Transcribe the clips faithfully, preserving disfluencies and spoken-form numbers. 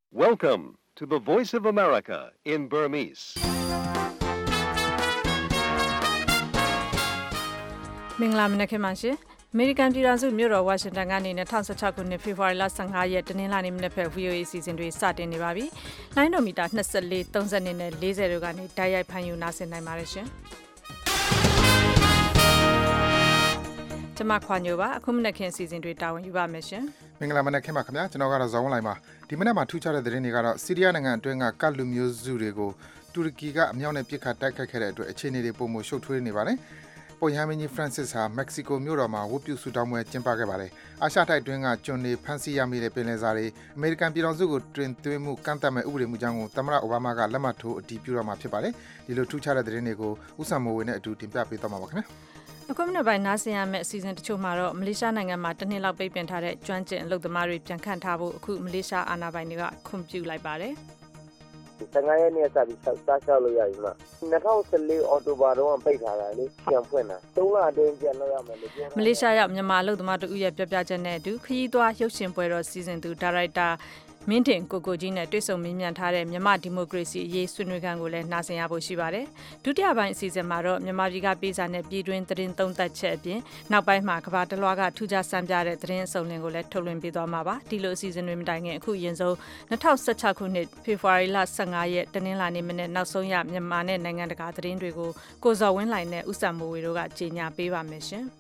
Welcome to the Voice of America in Burmese. မင်္ဂလာမနက်ခင်းပါရှင်။ American ပြည်ထောင်စုမြို့တော်ဝါရှင်တန်ကနေ၂၀၁၆ခုနှစ်ဖေဖော်ဝါရီလ၁၅ရက်တနင်္လာနေ့မနက်ဖက် V O A စီစဉ်တွေစတင်နေပါပြီ။လိုင်းဒိုမီတာ၂၄ ၃၂နဲ့၄၀တို့ကနေတိုက်ရိုက်ဖန်ယူနာဆင်နိုင်ပါတယ်ရှင်။ကျွန်မခွာညိုပါအခုမနက်ခင်းစီစဉ်တွေတာဝန်ယူပါမယ်ရှင်မင်္ဂလာမနက်ခင်းပါခင်ဗျာကျွန်တော်ကတော့ဇော်ဝင်းလိုင်ပါဒီမနက်မှာထူးခြားတဲ့သတင်းတွေကတော့ဆီးရီးယားနိုင်ငံအတွင်းကကတ်လူမျိုးစုတွေကိုတူရကီကအမြောက်နဲ့ပစ်ခတ်တိုက်ခိုက်ခဲ့တဲ့အတွက်အခြေအနေတွေပုံမရှုပ်ထွေးနေပါတယ်ပုပ်ရဟန်းမင်းကြီး Francis ဟာ Mexico မြို့တော်မှာဝတ်ပြုဆုတောင်းပွဲကျင်းပခဲ့ပါတယ်အာရှတိုက်တွင်းကကျွန်းတွေဖမ်းဆီးရမိတဲ့ပင်လယ်စာတွေအမေရိကန်ပြည်ထောင်စုကိုတွင်သွင်းမှုကန့်သတ်မဲ့ဥပဒေမူကြောင်းကိုသမ္မတအိုဘားမားကလက်မှတ်ထိုးအတည်ပြုတော့မှာဖြစ်ပါတယ်ဒီလိုထူးခြားတဲ့သတင်းတွေကိုဥဆောင်မိုးဝေနဲ့အတူတင်ပြပေးသွားမှာပါခင်ဗျာအခုမနေ့ပိုင်းနားဆင်ရမယ့်အစီအစဉ်တချို့မှာတော့မလေးရှားနိုင်ငံမှာတနှစ်လောက်ပိတ်ပင်ထားတဲ့ကျွမ်းကျင်အလုပ်သမားတွေပြန်ခန့်ထားဖို့အခုမလေးရှားအာဏာပိုင်တွေကခွင့်ပြုလိုက်ပါတယ်၁၅ရက်နေ့စပြီးစားစားလျှောက်လို့ရပြီမှာ၂၀၁၄အော်တိုဘာတော့ပိတ်ထားတာလေပြန်ဖွင့်တာ၃လအတွင်းပြန်လုပ်ရမယ်လို့ပြောမလေးရှားရောက်မြန်မာအလုပ်သမားတို့ရဲ့ပြပြချက်နဲ့အတူခရီးသွားရုပ်ရှင်ပွဲတော်စီစဉ်သူဒါရိုက်တာမင်းတင်ကိုကိုကြီးနဲ့တွေ့ဆုံမေးမြန်းထားတဲ့မြန်မာဒီမိုကရေစီအရေးဆွေးနွေးခန်းကိုလည်းနားဆင်ရဖို့ရှိပါတယ်။ဒုတိယပိုင်းအစီအစဉ်မှာတော့မြန်မာပြည်ကပြည်စာနဲ့ပြည်တွင်းသတင်းသုံးသပ်ချက်အပြင်နောက်ပိုင်းမှာကမ္ဘာတလွှားကထူးခြားစံပြတဲ့သတင်းအစုံလင်ကိုလည်းထုတ်လွှင့်ပေးသွားမှာပါ။ဒီလိုအစီအစဉ်တွေမတိုင်ခင်အခုရင်ဆုံး၂၀၁၆ခုနှစ်ဖေဖော်ဝါရီလ၁၅ရက်တနင်္လာနေ့မနေ့နောက်ဆုံးရမြန်မာနဲ့နိုင်ငံတကာသတင်းတွေကိုကိုဇော်ဝင်းလှိုင်နဲ့ဥစ္စာမိုးဝေတို့ကကြေညာပေးပါမယ်ရှင်။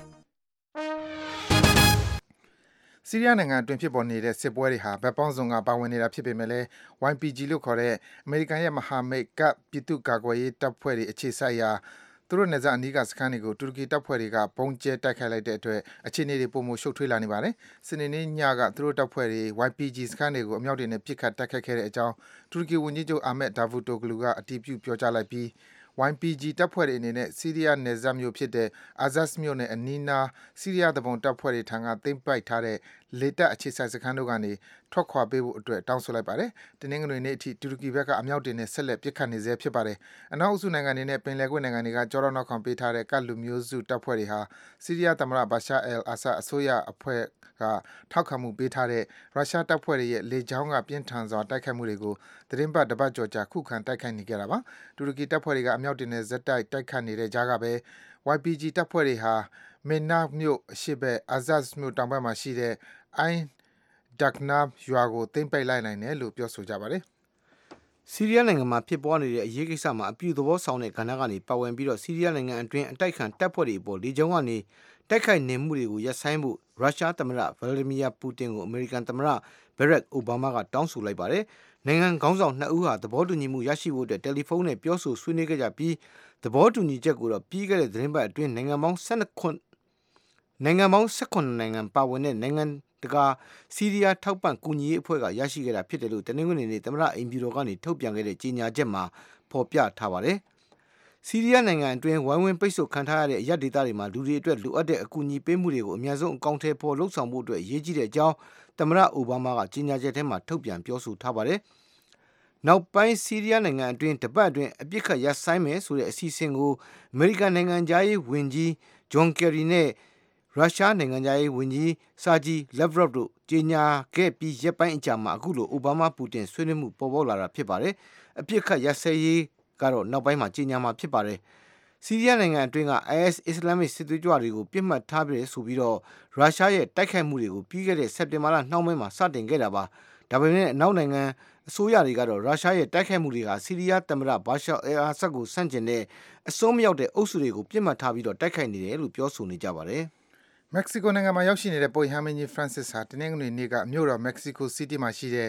ဆီးရီးယားနိုင်ငံအတွင်းဖြစ်ပေါ်နေတဲ့စစ်ပွဲတွေဟာဗက်ပေါင်းစုံကပါဝင်နေတာဖြစ်ပေမဲ့လည်း Y P G လို့ခေါ်တဲ့အမေရိကန်ရဲ့မဟာမိတ်ကပ်ပြည်သူ့ကာကွယ်ရေးတပ်ဖွဲ့တွေအခြေစိုက်ရာသူတို့နယ်စပ်အနီးကစခန်းတွေကိုတူရကီတပ်ဖွဲ့တွေကဘုံကျဲတိုက်ခိုက်လိုက်တဲ့အတွက်အခြေအနေတွေပုံမရှုပ်ထွေးလာနေပါတယ်။စနေနေ့ညကသူတို့တပ်ဖွဲ့တွေ Y P G စခန်းတွေကိုအမြောက်တွေနဲ့ပစ်ခတ်တိုက်ခိုက်ခဲ့တဲ့အကြောင်းတူရကီဝန်ကြီးချုပ်အာမက်ဒါဗူတိုဂလူကအတည်ပြုပြောကြားလိုက်ပြီး Y P G တပ်ဖွဲ့တွေအနေနဲ့ဆီးရီးယားနယ်စပ်မြို့ဖြစ်တဲ့ Azaz မြို့နဲ့အနီးနားဆီးရီးယားတဘုံတပ်ဖွဲ့တွေထံကသိမ်းပိုက်ထားတဲ့လေတပ်အခြေစိုက်စခန်းတို့ကနေထွက်ခွာပေးဖို့အတွက်တောင်းဆိုလိုက်ပါတယ်။တနင်္ဂနွေနေ့အထိတူရကီဘက်ကအမြောက်တွေနဲ့ဆက်လက်ပစ်ခတ်နေဆဲဖြစ်ပါတယ်။အနောက်အုပ်စုနိုင်ငံတွေနဲ့ပင်လယ်ကွေ့နိုင်ငံတွေကကြောတော့နောက်ခံပေးထားတဲ့ကတ်လူမျိုးစုတပ်ဖွဲ့တွေဟာဆီးရီးယားသမ္မတဘာရှာအယ်အာဆတ်အစိုးရအဖွဲ့ကထောက်ခံမှုပေးထားတဲ့ရုရှားတပ်ဖွဲ့တွေရဲ့လေကြောင်းကပြင်းထန်စွာတိုက်ခိုက်မှုတွေကိုသတင်းပတ်တပတ်ကျော်ကြာခုခံတိုက်ခိုက်နေကြတာပါ။တူရကီတပ်ဖွဲ့တွေကအမြောက်တွေနဲ့ဇက်တိုက်တိုက်ခတ်နေတဲ့ကြားကပဲ Y P G တပ်ဖွဲ့တွေဟာမေနာမြို့အရှေ့ဘက် Azaz မြို့တောင်ဘက်မှာရှိတဲ့ Ain Daknab ရွာကိုသိမ်းပိုက်လိုက်နိုင်တယ်လို့ပြောဆိုကြပါတယ်။ဆီးရီးယားနိုင်ငံမှာဖြစ်ပွားနေတဲ့အရေးကိစ္စမှာအပြုသဘောဆောင်တဲ့ကဏ္ဍကနေပါဝင်ပြီးတော့ဆီးရီးယားနိုင်ငံအတွင်းအတိုက်ခံတပ်ဖွဲ့တွေအပေါ်လေကြောင်းကနေတိုက်ခိုက်နေမှုတွေကိုရပ်ဆိုင်းဖို့ရုရှားသမ္မတဗလာဒီမီယာပူတင်ကိုအမေရိကန်သမ္မတဘရက်အိုဘားမားကတောင်းဆိုလိုက်ပါတယ်။နိုင်ငံခေါင်းဆောင်နှစ်ဦးဟာသဘောတူညီမှုရရှိဖို့အတွက်တယ်လီဖုန်းနဲ့ပြောဆိုဆွေးနွေးခဲ့ကြပြီးသဘောတူညီချက်ကိုတော့ပြီးခဲ့တဲ့သတင်းပတ်အတွင်းနိုင်ငံပေါင်း၁၂ခုနိုင်ငံပေါင်း၁၇နိုင်ငံပါဝင်တဲ့နိုင်ငံတကာဆီးရီးယားထောက်ပံ့ကူညီရေးအဖွဲ့ကရရှိခဲ့တာဖြစ်တယ်လို့တနင်္ဂနွေနေ့သမ္မတအိမ်ဖြူတော်ကနေထုတ်ပြန်ခဲ့တဲ့ကြေညာချက်မှာဖော်ပြထားပါတယ်။ဆီးရီးယားနိုင်ငံအတွင်းဝိုင်းဝန်းပိတ်ဆို့ခံထားရတဲ့အရက်ဒေသတွေမှာလူတွေအတွက်လိုအပ်တဲ့အကူအညီပေးမှုတွေကိုအများဆုံးအကောင့်ထဲပေါ်လှုပ်ဆောင်မှုအတွက်အရေးကြီးတဲ့အကြောင်းသမ္မတအိုဘားမားကကြေညာချက်ထဲမှာထုတ်ပြန်ပြောဆိုထားပါတယ်။နောက်ပိုင်းဆီးရီးယားနိုင်ငံအတွင်းတပတ်အတွင်းအပြစ်ခတ်ရပ်ဆိုင်းမယ်ဆိုတဲ့အစီအစဉ်ကိုအမေရိကန်နိုင်ငံသားရေးဝန်ကြီးဂျွန်ကယ်ရီနဲ့ရုရှားနိုင်ငံသားရေးဝန်ကြီးဆာဂျီလက်ဗရော့တို့ကြေညာခဲ့ပြီးရက်ပိုင်းအကြာမှာအခုလိုအိုဘားမားပူတင်ဆွေးနွေးမှုပေါ်ပေါက်လာတာဖြစ်ပါတယ်။အပြစ်ခတ်ရပ်စဲရေးကတော့နောက်ပိုင်းမှာကြေညာမှာဖြစ်ပါတယ်။ဆီးရီးယားနိုင်ငံအတွင်းက I S အစ္စလာမစ်စစ်သွေးကြွတွေကိုပြစ်မှတ်ထားပြီးဆိုပြီးတော့ရုရှားရဲ့တိုက်ခိုက်မှုတွေကိုပြီးခဲ့တဲ့စက်တင်ဘာလနှောင်းပိုင်းမှာစတင်ခဲ့တာပါ။ဒါပေမဲ့အနောက်နိုင်ငံအစိုးရတွေကတော့ရုရှားရဲ့တိုက်ခိုက်မှုတွေကဆီးရီးယားသမ္မတဘာရှာအယ်အာဆတ်ကိုဆန့်ကျင်တဲ့အစိုးမရောက်တဲ့အုပ်စုတွေကိုပြစ်မှတ်ထားပြီးတော့တိုက်ခိုက်နေတယ်လို့ပြောဆိုနေကြပါတယ်။မက္ကဆီကိုနိုင်ငံမှာရောက်ရှိနေတဲ့ပုပ်ရဟန်းမင်းကြီး Francis ဟာတနင်္ဂနွေနေ့ကမြို့တော်မက္ကဆီကိုစီးတီးမှာရှိတဲ့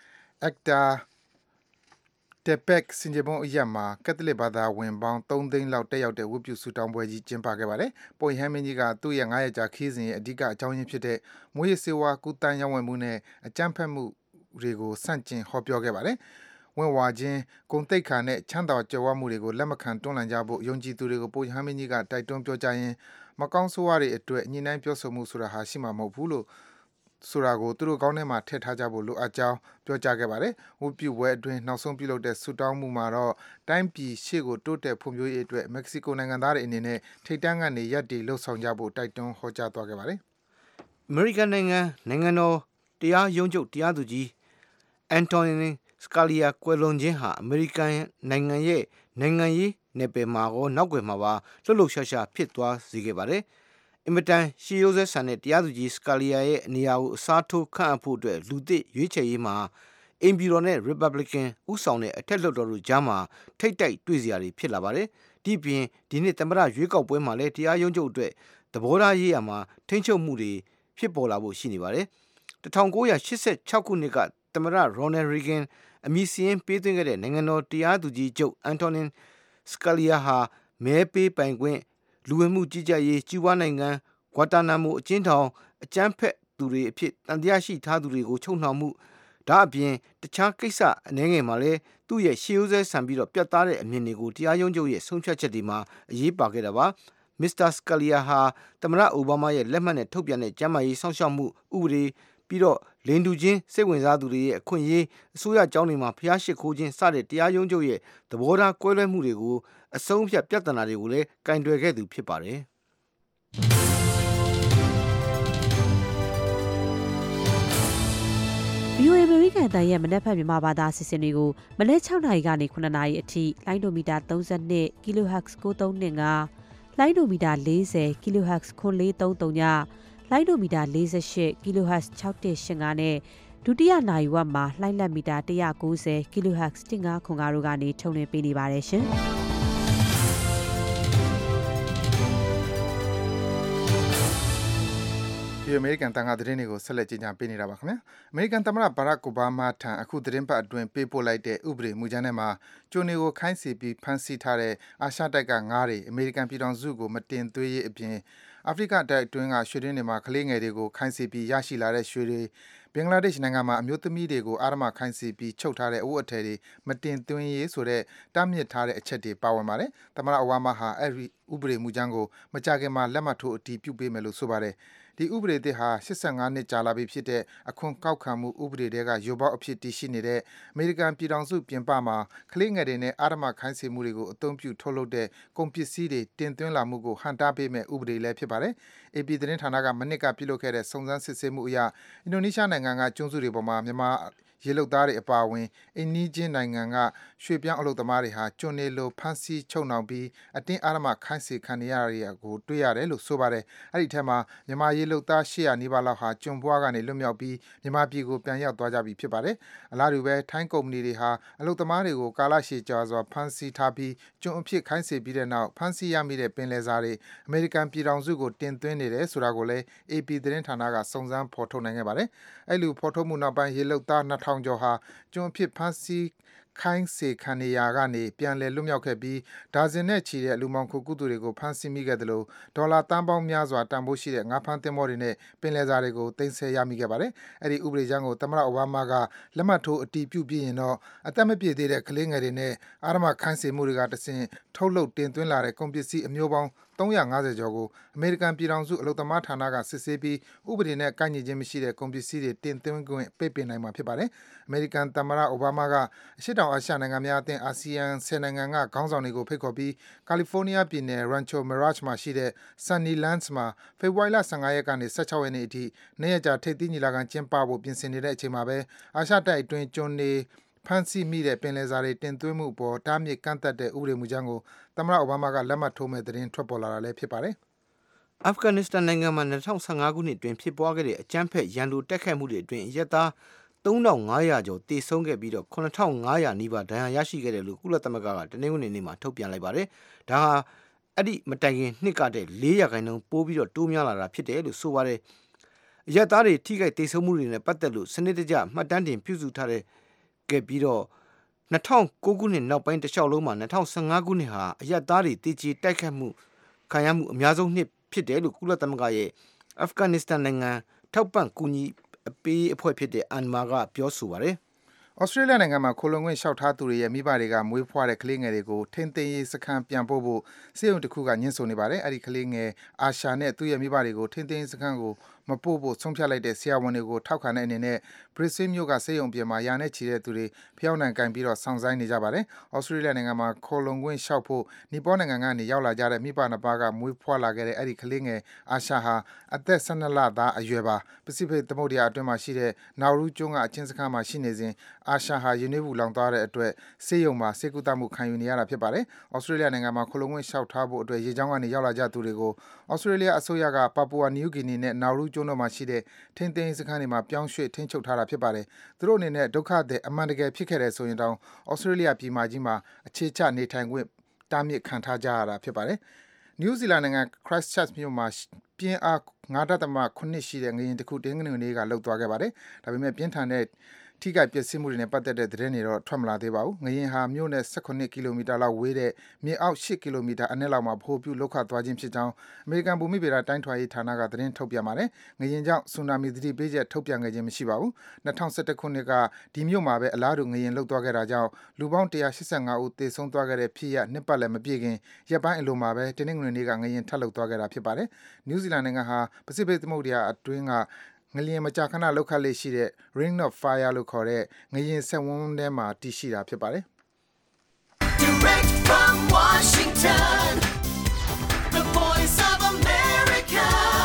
Ecatepec ဆင်ခြေဖုံးအရပ်မှာကက်သလစ်ဘာသာဝင်ပေါင်းသုံးသိန်းလောက်တက်ရောက်တဲ့ဝတ်ပြုဆုတောင်းပွဲကြီးကျင်းပခဲ့ပါတယ်။ပုပ်ရဟန်းမင်းကြီးကသူ့ရဲ့ငါးရက်ကြာခရီးစဉ်ရဲ့အဓိကအကြောင်းရင်းဖြစ်တဲ့မွေးရစေဝါကူတန်းရောင်းဝယ်မှုနဲ့အကြမ်းဖက်မှုတွေကိုစန့်ကျင်ဟောပြောခဲ့ပါတယ်။ဝင့်ဝါခြင်း၊ဂုဏ်သိက္ခာနဲ့ချမ်းသာကြွယ်ဝမှုတွေကိုလက်မခံတွန်းလှန်ကြဖို့ယုံကြည်သူတွေကိုပုပ်ရဟန်းမင်းကြီးကတိုက်တွန်းပြောကြားရင်းမကောင်းဆိုးဝါးတွေအတွက်ညှိနှိုင်းပြောဆိုမှုဆိုတာဟာရှိမှာမဟုတ်ဘူးလို့ဆိုတာကိုသူတို့ခေါင်းထဲမှာထည့်ထားကြဖို့လိုအပ်ကြောင်းပြောကြားခဲ့ပါတယ်။ဝတ်ပြုပွဲအတွင်းနောက်ဆုံးပြုလုပ်တဲ့ဆုတောင်းမှုမှာတော့တိုင်းပြည်ရှေ့ကိုတိုးတက်ဖွံ့ဖြိုးရေးအတွက်မက္ကဆီကိုနိုင်ငံသားတွေအနေနဲ့ထိပ်တန်းကနေရပ်တည်လှုပ်ဆောင်ကြဖို့တိုက်တွန်းဟောကြားသွားခဲ့ပါတယ်။အမေရိကန်နိုင်ငံနိုင်ငံတော်တရားရုံးချုပ်တရားသူကြီး Antonin Scalia ကွယ်လွန်ခြင်းဟာအမေရိကန်နိုင်ငံရဲ့နိုင်ငံရေးနယ်ပယ်မှာကောနောက်ွယ်မှာပါလှုပ်လှုပ်ရှားရှားဖြစ်သွားစေခဲ့ပါတယ်။အင်မတန်ရှေးရိုးစွဲဆန်တဲ့တရားသူကြီး Scalia ရဲ့နေရာကိုအစားထိုးခန့်အပ်ဖို့အတွက်လူသစ်ရွေးချယ်ရေးမှာအိမ်ဖြူတော်နဲ့ Republican ဥဆောင်တဲ့အထက်လွှတ်တော်တို့ကြားမှာထိတ်တိုက်တွေ့စရာတွေဖြစ်လာပါတယ်။ဒီပြင်ဒီနေ့သမ္မတရွေးကောက်ပွဲမှာလည်းတရားရုံးချုပ်အတွက်သဘောထားရေးရာမှာထိန်းချုပ်မှုတွေဖြစ်ပေါ်လာဖို့ရှိနေပါတယ်။၁၉၈၆ခုနှစ်ကသမ္မတ Ronald Reagan အမည်စာရင်းပေးသွင်းခဲ့တဲ့နိုင်ငံတော်တရားသူကြီးချုပ် Antonin Scalia ဟာမဲပေးပိုင်ခွင့်လူဝင်မှုကြီးကြပ်ရေးကျူးဘားနိုင်ငံဂွာတာနာမိုအကျဉ်းထောင်အကြမ်းဖက်သူတွေအဖြစ်တန်တရားရှိထားသူတွေကိုချုပ်နှောင်မှုဒါအပြင်တခြားကိစ္စအနည်းငယ်မှာလည်းသူ့ရဲ့ရှေးရိုးစွဲဆန်ပြီးတော့ပြတ်သားတဲ့အမြင်တွေကိုတရားရုံးချုပ်ရဲ့ဆုံးဖြတ်ချက်တွေမှာအရေးပါခဲ့တာပါမစ္စတာ Scalia ဟာသမ္မတအိုဘားမားရဲ့လက်မှတ်နဲ့ထုတ်ပြန်တဲ့ကျန်းမာရေးစောင့်ရှောက်မှုဥပဒေပြီးတော့လိင်တူချင်းစိတ်ဝင်စားသူတွေရဲ့အခွင့်အရေးအစိုးရကျောင်းတွေမှာဖျားရှိခိုးခြင်းစတဲ့တရားရုံးချုပ်ရဲ့သဘောထားကွဲလွဲမှုတွေကိုအဆုံးဖြတ်ပြဿနာတွေကိုလည်းကင်တွယ်ခဲ့သူဖြစ်ပါတယ်ဗီအိုအေ American အသံရဲ့မနက်ဖြန်မြန်မာဘာသာအစီအစဉ်တွေကိုမနက်၆နာရီကနေခုနှစ်နာရီအထိလိုင်းဒိုမီတာသုံး၂ kilohertz ကိုသုံး၂၅လိုင်းဒိုမီတာ၄၀ kilohertz ခွန်၄၃၃ညလိုင်းဒိုမီတာ၄၈ kilohertz ၆၁၈၅နဲ့ဒုတိယနာရီဝက်မှာလှိုင်းလက်မီတာ၁၉၀ kilohertz ၁၅ခွန်၅တို့ကနေထုတ်လွှင့်ပေးနေပါတယ်ရှင်။ဒီအမေရိကန်တန်ခါသတင်းတွေကိုဆက်လက်ကြည့်ကြပေးနေတာပါခင်ဗျာအမေရိကန်သမ္မတဘရက်အိုဘားမားထံအခုသတင်းပတ်အတွင်းပေးပို့လိုက်တဲ့ဥပဒေမူကြမ်းထဲမှာကျိုနေကိုခိုင်းစီပြီးဖမ်းဆီးထားတဲ့အာရှတိုက်ကငါးတွေအမေရိကန်ပြည်ထောင်စုကိုမတင်သွင်းရေးအပြင်အာဖရိကတိုက်အတွင်းကရွှေတွင်းတွေမှာကလေးငယ်တွေကိုခိုင်းစီပြီးရရှိလာတဲ့ရွှေတွေဘင်္ဂလားဒေ့ရှ်နိုင်ငံမှာအမျိုးသမီးတွေကိုအာရမခိုင်းစီပြီးချုပ်ထားတဲ့အဝတ်အထည်တွေမတင်သွင်းရေးဆိုတဲ့တားမြစ်ထားတဲ့အချက်တွေပါဝင်ပါတယ်သမ္မတအိုဘားမားဟာအဲ့ဒီဥပဒေမူကြမ်းကိုမကြာခင်မှာလက်မှတ်ထိုးအတည်ပြုပေးမယ်လို့ဆိုပါတယ်ဒီဥပဒေသစ်ဟာ၈၅နှစ်ကြာလာပြီဖြစ်တဲ့အခွန်ကောက်ခံမှုဥပဒေတွေကရုပ်ပေါက်အဖြစ်တည်ရှိနေတဲ့အမေရိကန်ပြည်ထောင်စုပြင်ပမှာကလေးငယ်တွေနဲ့အာရမခိုင်းစေမှုတွေကိုအသုံးပြုထုတ်လုပ်တဲ့ကုန်ပစ္စည်းတွေတင်သွင်းလာမှုကိုဟန်တားပေးမဲ့ဥပဒေလည်းဖြစ်ပါတယ်။ အေ ပီ သတင်းဌာနကမနှစ်ကပြုလုပ်ခဲ့တဲ့စုံစမ်းစစ်ဆေးမှုအရအင်ဒိုနီးရှားနိုင်ငံကကျွန်းစုတွေပေါ်မှာမြန်မာရေလုပ်သားတွေအပါအဝင်အိမ်နီးချင်းနိုင်ငံကရွှေပြောင်းအလုပ်သမားတွေဟာကျွန်းနေလိုဖမ်းဆီးချုပ်နှောင်ပြီးအတင်းအာရမခိုင်းစေခံနေရတာကိုတွေ့ရတယ်လို့ဆိုပါတယ်။အဲ့ဒီထက်မှာမြန်မာရေလုပ်သား၈၀၀နီးပါးလောက်ဟာကျွန်းဘွားကနေလွတ်မြောက်ပြီးမြန်မာပြည်ကိုပြန်ရောက်သွားကြပြီဖြစ်ပါတယ်။အလားတူပဲထိုင်းကုမ္ပဏီတွေဟာအလုပ်သမားတွေကိုကာလရှည်ကြာစွာဖမ်းဆီးထားပြီးကျွန်းအဖြစ်ခိုင်းစေပြီးတဲ့နောက်ဖမ်းဆီးရမိတဲ့ပင်လယ်စာတွေအမေရိကန်ပြည်ထောင်စုကိုတင်သွင်းနေတယ်ဆိုတာကိုလည်း အေ ပီ သတင်းဌာနကစုံစမ်းဖော်ထုတ်နိုင်ခဲ့ပါတယ်။အဲ့လိုဖော်ထုတ်မှုနောက်ပိုင်းရေလုပ်သားနှစ်ထောင်ကျော်ဟာကျွန်းအဖြစ်ဖမ်းဆီးခိုင်းစေခံနေရာကနေပြန်လည်လွတ်မြောက်ခဲ့ပြီးဒါဇင်နဲ့ချီတဲ့လူမှောင်ခိုကူးသူတွေကိုဖမ်းဆီးမိခဲ့တယ်လို့ဒေါ်လာတန်ပေါင်းများစွာတန်ဖိုးရှိတဲ့ငါးဖမ်းသင်္ဘောတွေနဲ့ပင်လယ်စာတွေကိုတင်ဆက်ရမိခဲ့ပါတယ်။အဲ့ဒီဥပဒေကြမ်းကိုသမ္မတအိုဘားမားကလက်မှတ်ထိုးအတည်ပြုပြီးရင်တော့အသက်မပြည့်သေးတဲ့ကလေးငယ်တွေနဲ့အာရမခိုင်းစေမှုတွေကတဆင့်ထုတ်လုပ်တင်သွင်းလာတဲ့ကုန်ပစ္စည်းအမျိုးပေါင်း၃၅၀ကျော်ကိုအမေရိကန်ပြည်ထောင်စုအလုပ်သမားဌာနကစစ်ဆေးပြီးဥပဒေနဲ့ကိုက်ညီခြင်းမရှိတဲ့ကုန်ပစ္စည်းတွေတင်သွင်းခွင့်ပိတ်ပင်နိုင်မှာဖြစ်ပါတယ်။အမေရိကန်သမ္မတအိုဘားမားကအရှေ့တောင်အာရှနိုင်ငံများအသင်းအာဆီယံ၁၀နိုင်ငံကခေါင်းဆောင်တွေကိုဖိတ်ခေါ်ပြီးကာလီဖိုးနီးယားပြည်နယ် Rancho Mirage မှာရှိတဲ့ Sunnylands မှာဖေဖော်ဝါရီလ၁၅ရက်ကနေ၁၆ရက်နေ့အထိနှစ်ရက်ကြာထိပ်သီးညီလာခံကျင်းပဖို့ပြင်ဆင်နေတဲ့အချိန်မှာပဲအာရှတိုက်အတွင်းကျွန်းနေဖမ်းဆီးမိတဲ့ပင်လယ်စာတွေတင်သွင်းမှုအပေါ်တားမြစ်ကန့်သတ်တဲ့ဥပဒေမူကြမ်းကိုသမ္မတအိုဘားမားကလက်မှတ်ထိုးမဲ့သတင်းထွက်ပေါ်လာတာလည်းဖြစ်ပါတယ်။အာဖဂန်နစ္စတန်နိုင်ငံမှာ၂၀၁၅ခုနှစ်အတွင်းဖြစ်ပွားခဲ့တဲ့အကြမ်းဖက်ရန်လိုတက်ခတ်မှုတွေအတွင်းအရက်သား၃၅၀၀ကျော်တေဆုံးခဲ့ပြီးတော့၇၅၀၀နီးပါးဒဏ်ရာရရှိခဲ့တယ်လို့ကုလသမဂ္ဂကတနင်္ဂနွေနေ့မှာထုတ်ပြန်လိုက်ပါတယ်။ဒါဟာအဲ့ဒီမတိုင်ခင်နှစ်ကတည်းက၄ရာခိုင်နှုန်းပိုးပြီးတော့တိုးများလာတာဖြစ်တယ်လို့ဆိုပါတယ်။အရက်သားတွေထိခိုက်တေဆုံးမှုတွေနဲ့ပတ်သက်လို့စနစ်တကျမှတ်တမ်းတင်ပြုစုထားတဲ့ခဲ့ပြီးတော့၂၀၀၉ခုနှစ်နောက်ပိုင်းတစ်လျှောက်လုံးမှာ၂၀၁၅ခုနှစ်ဟာအရက်သားတွေတည်ကြည်တိုက်ခတ်မှုခံရမှုအများဆုံးနှစ်ဖြစ်တယ်လို့ကုလသမဂ္ဂရဲ့အာဖဂန်နစ္စတန်နိုင်ငံထောက်ပံ့ကူညီအပေးအဖွဲ့ဖြစ်တဲ့အန်မာကပြောဆိုပါတယ်။ဩစတြေးလျနိုင်ငံမှာခိုလုံခွင့်လျှောက်ထားသူတွေရဲ့မိဘတွေကမွေးဖွားတဲ့ကလေးငယ်တွေကိုထိန်းသိမ်းရေးစခန်းပြန်ပို့ဖို့စေယုံတစ်ခုကညှင်းဆိုနေပါတယ်။အဲ့ဒီကလေးငယ်အာရှာနဲ့သူ့ရဲ့မိဘတွေကိုထိန်းသိမ်းရေးစခန်းကိုမပို့ဖို့ဆုံးဖြတ်လိုက်တဲ့ဆရာဝန်တွေကိုထောက်ခံတဲ့အနေနဲ့ Brisbane မြို့ကဆေးရုံပြင်မှာရာနဲ့ချီတဲ့သူတွေဖျောင်းနိုင်ကင်ပြီးတော့စောင့်ဆိုင်းနေကြပါတယ်။ Australia နိုင်ငံမှာခိုလုံခွင့်လျှောက်ဖို့နီပေါနိုင်ငံကနေရောက်လာကြတဲ့မိဘနှစ်ပါးကမွေးဖွားလာခဲ့တဲ့အဲ့ဒီကလေးငယ်အာရှာဟာအသက်၁၂လသားအရွယ်ပါ။ ပစိဖိတ်သမုဒ္ဒရာအတွင်းမှာရှိတဲ့ Nauru ကျွန်းကအချင်းစခန်းမှာရှိနေစဉ်အာရှာဟာရေနွေးပူလောင်သွားတဲ့အတွက်ဆေးရုံမှာဆေးကုသမှုခံယူနေရတာဖြစ်ပါတယ်။ Australia နိုင်ငံမှာခိုလုံခွင့်လျှောက်ထားဖို့အတွက်ရေကြောင်းကနေရောက်လာကြသူတွေကို Australia အစိုးရက Papua New Guinea နဲ့ Nauru ကျွန်းတို့မှာရှိတဲ့ထိန်းသိမ်းရေးစခန်းတွေမှာပြောင်းရွှေ့ထိန်းချုပ်ထားတာဖြစ်ပါတယ်။သူတို့အနေနဲ့ဒုက္ခသည်အမှန်တကယ်ဖြစ်ခဲ့တယ်ဆိုရင်တောင် Australia ပြည်မကြီးမှာအခြေချနေထိုင်ခွင့်တားမြစ်ခံထားကြရတာဖြစ်ပါတယ်။ New Zealand နိုင်ငံ Christchurch မြို့မှာပြင်းအား ၅.၇ ရှိတဲ့ငလျင်တစ်ခုတနင်္ဂနွေနေ့ကလှုပ်သွားခဲ့ပါတယ်။ဒါပေမဲ့ပြင်းထန်တဲ့ထိခိုက်ပျက်စီးမှုတွေနဲ့ပတ်သက်တဲ့သတင်းတွေတော့ထွက်မလာသေးပါဘူး။ငလျင်ဟာမြို့နဲ့၁၇ကီလိုမီတာလောက်ဝေးတဲ့မြေအောက်၈ကီလိုမီတာအနက်လောက်မှာဗဟိုပြုလှုပ်ခတ်သွားခြင်းဖြစ်ကြောင်းအမေရိကန်ဘူမိဗေဒတိုင်းထွာရေးဌာနကသတင်းထုတ်ပြန်ပါတယ်။ငလျင်ကြောင့်ဆူနာမီသတိပေးချက်ထုတ်ပြန်ခဲ့ခြင်းမရှိပါဘူး။၂၀၁၁ခုနှစ်ကဒီမြို့မှာပဲအလားတူငလျင်လှုပ်သွားခဲ့တာကြောင့်လူပေါင်း၁၈၅ဦးသေဆုံးသွားခဲ့တဲ့ဖြစ်ရပ်နှစ်ပတ်လည်မပြည့်ခင်ရက်ပိုင်းအလိုမှာပဲတနင်္ဂနွေနေ့ကငလျင်ထပ်လှုပ်သွားခဲ့တာဖြစ်ပါတယ်။ New Zealand နိုင်ငံဟာပစိဖိတ်သမုဒ္ဒရာအတွင်းကငလျင်မကြာခဏလှုပ်ခတ်လေ့ရှိတဲ့ Ring of Fire လို့ခေါ်တဲ့ငလျင်စက်ဝန်းထဲမှာတည်ရှိတာဖြစ်ပါတယ်။ Direct from Washington, the voice of America,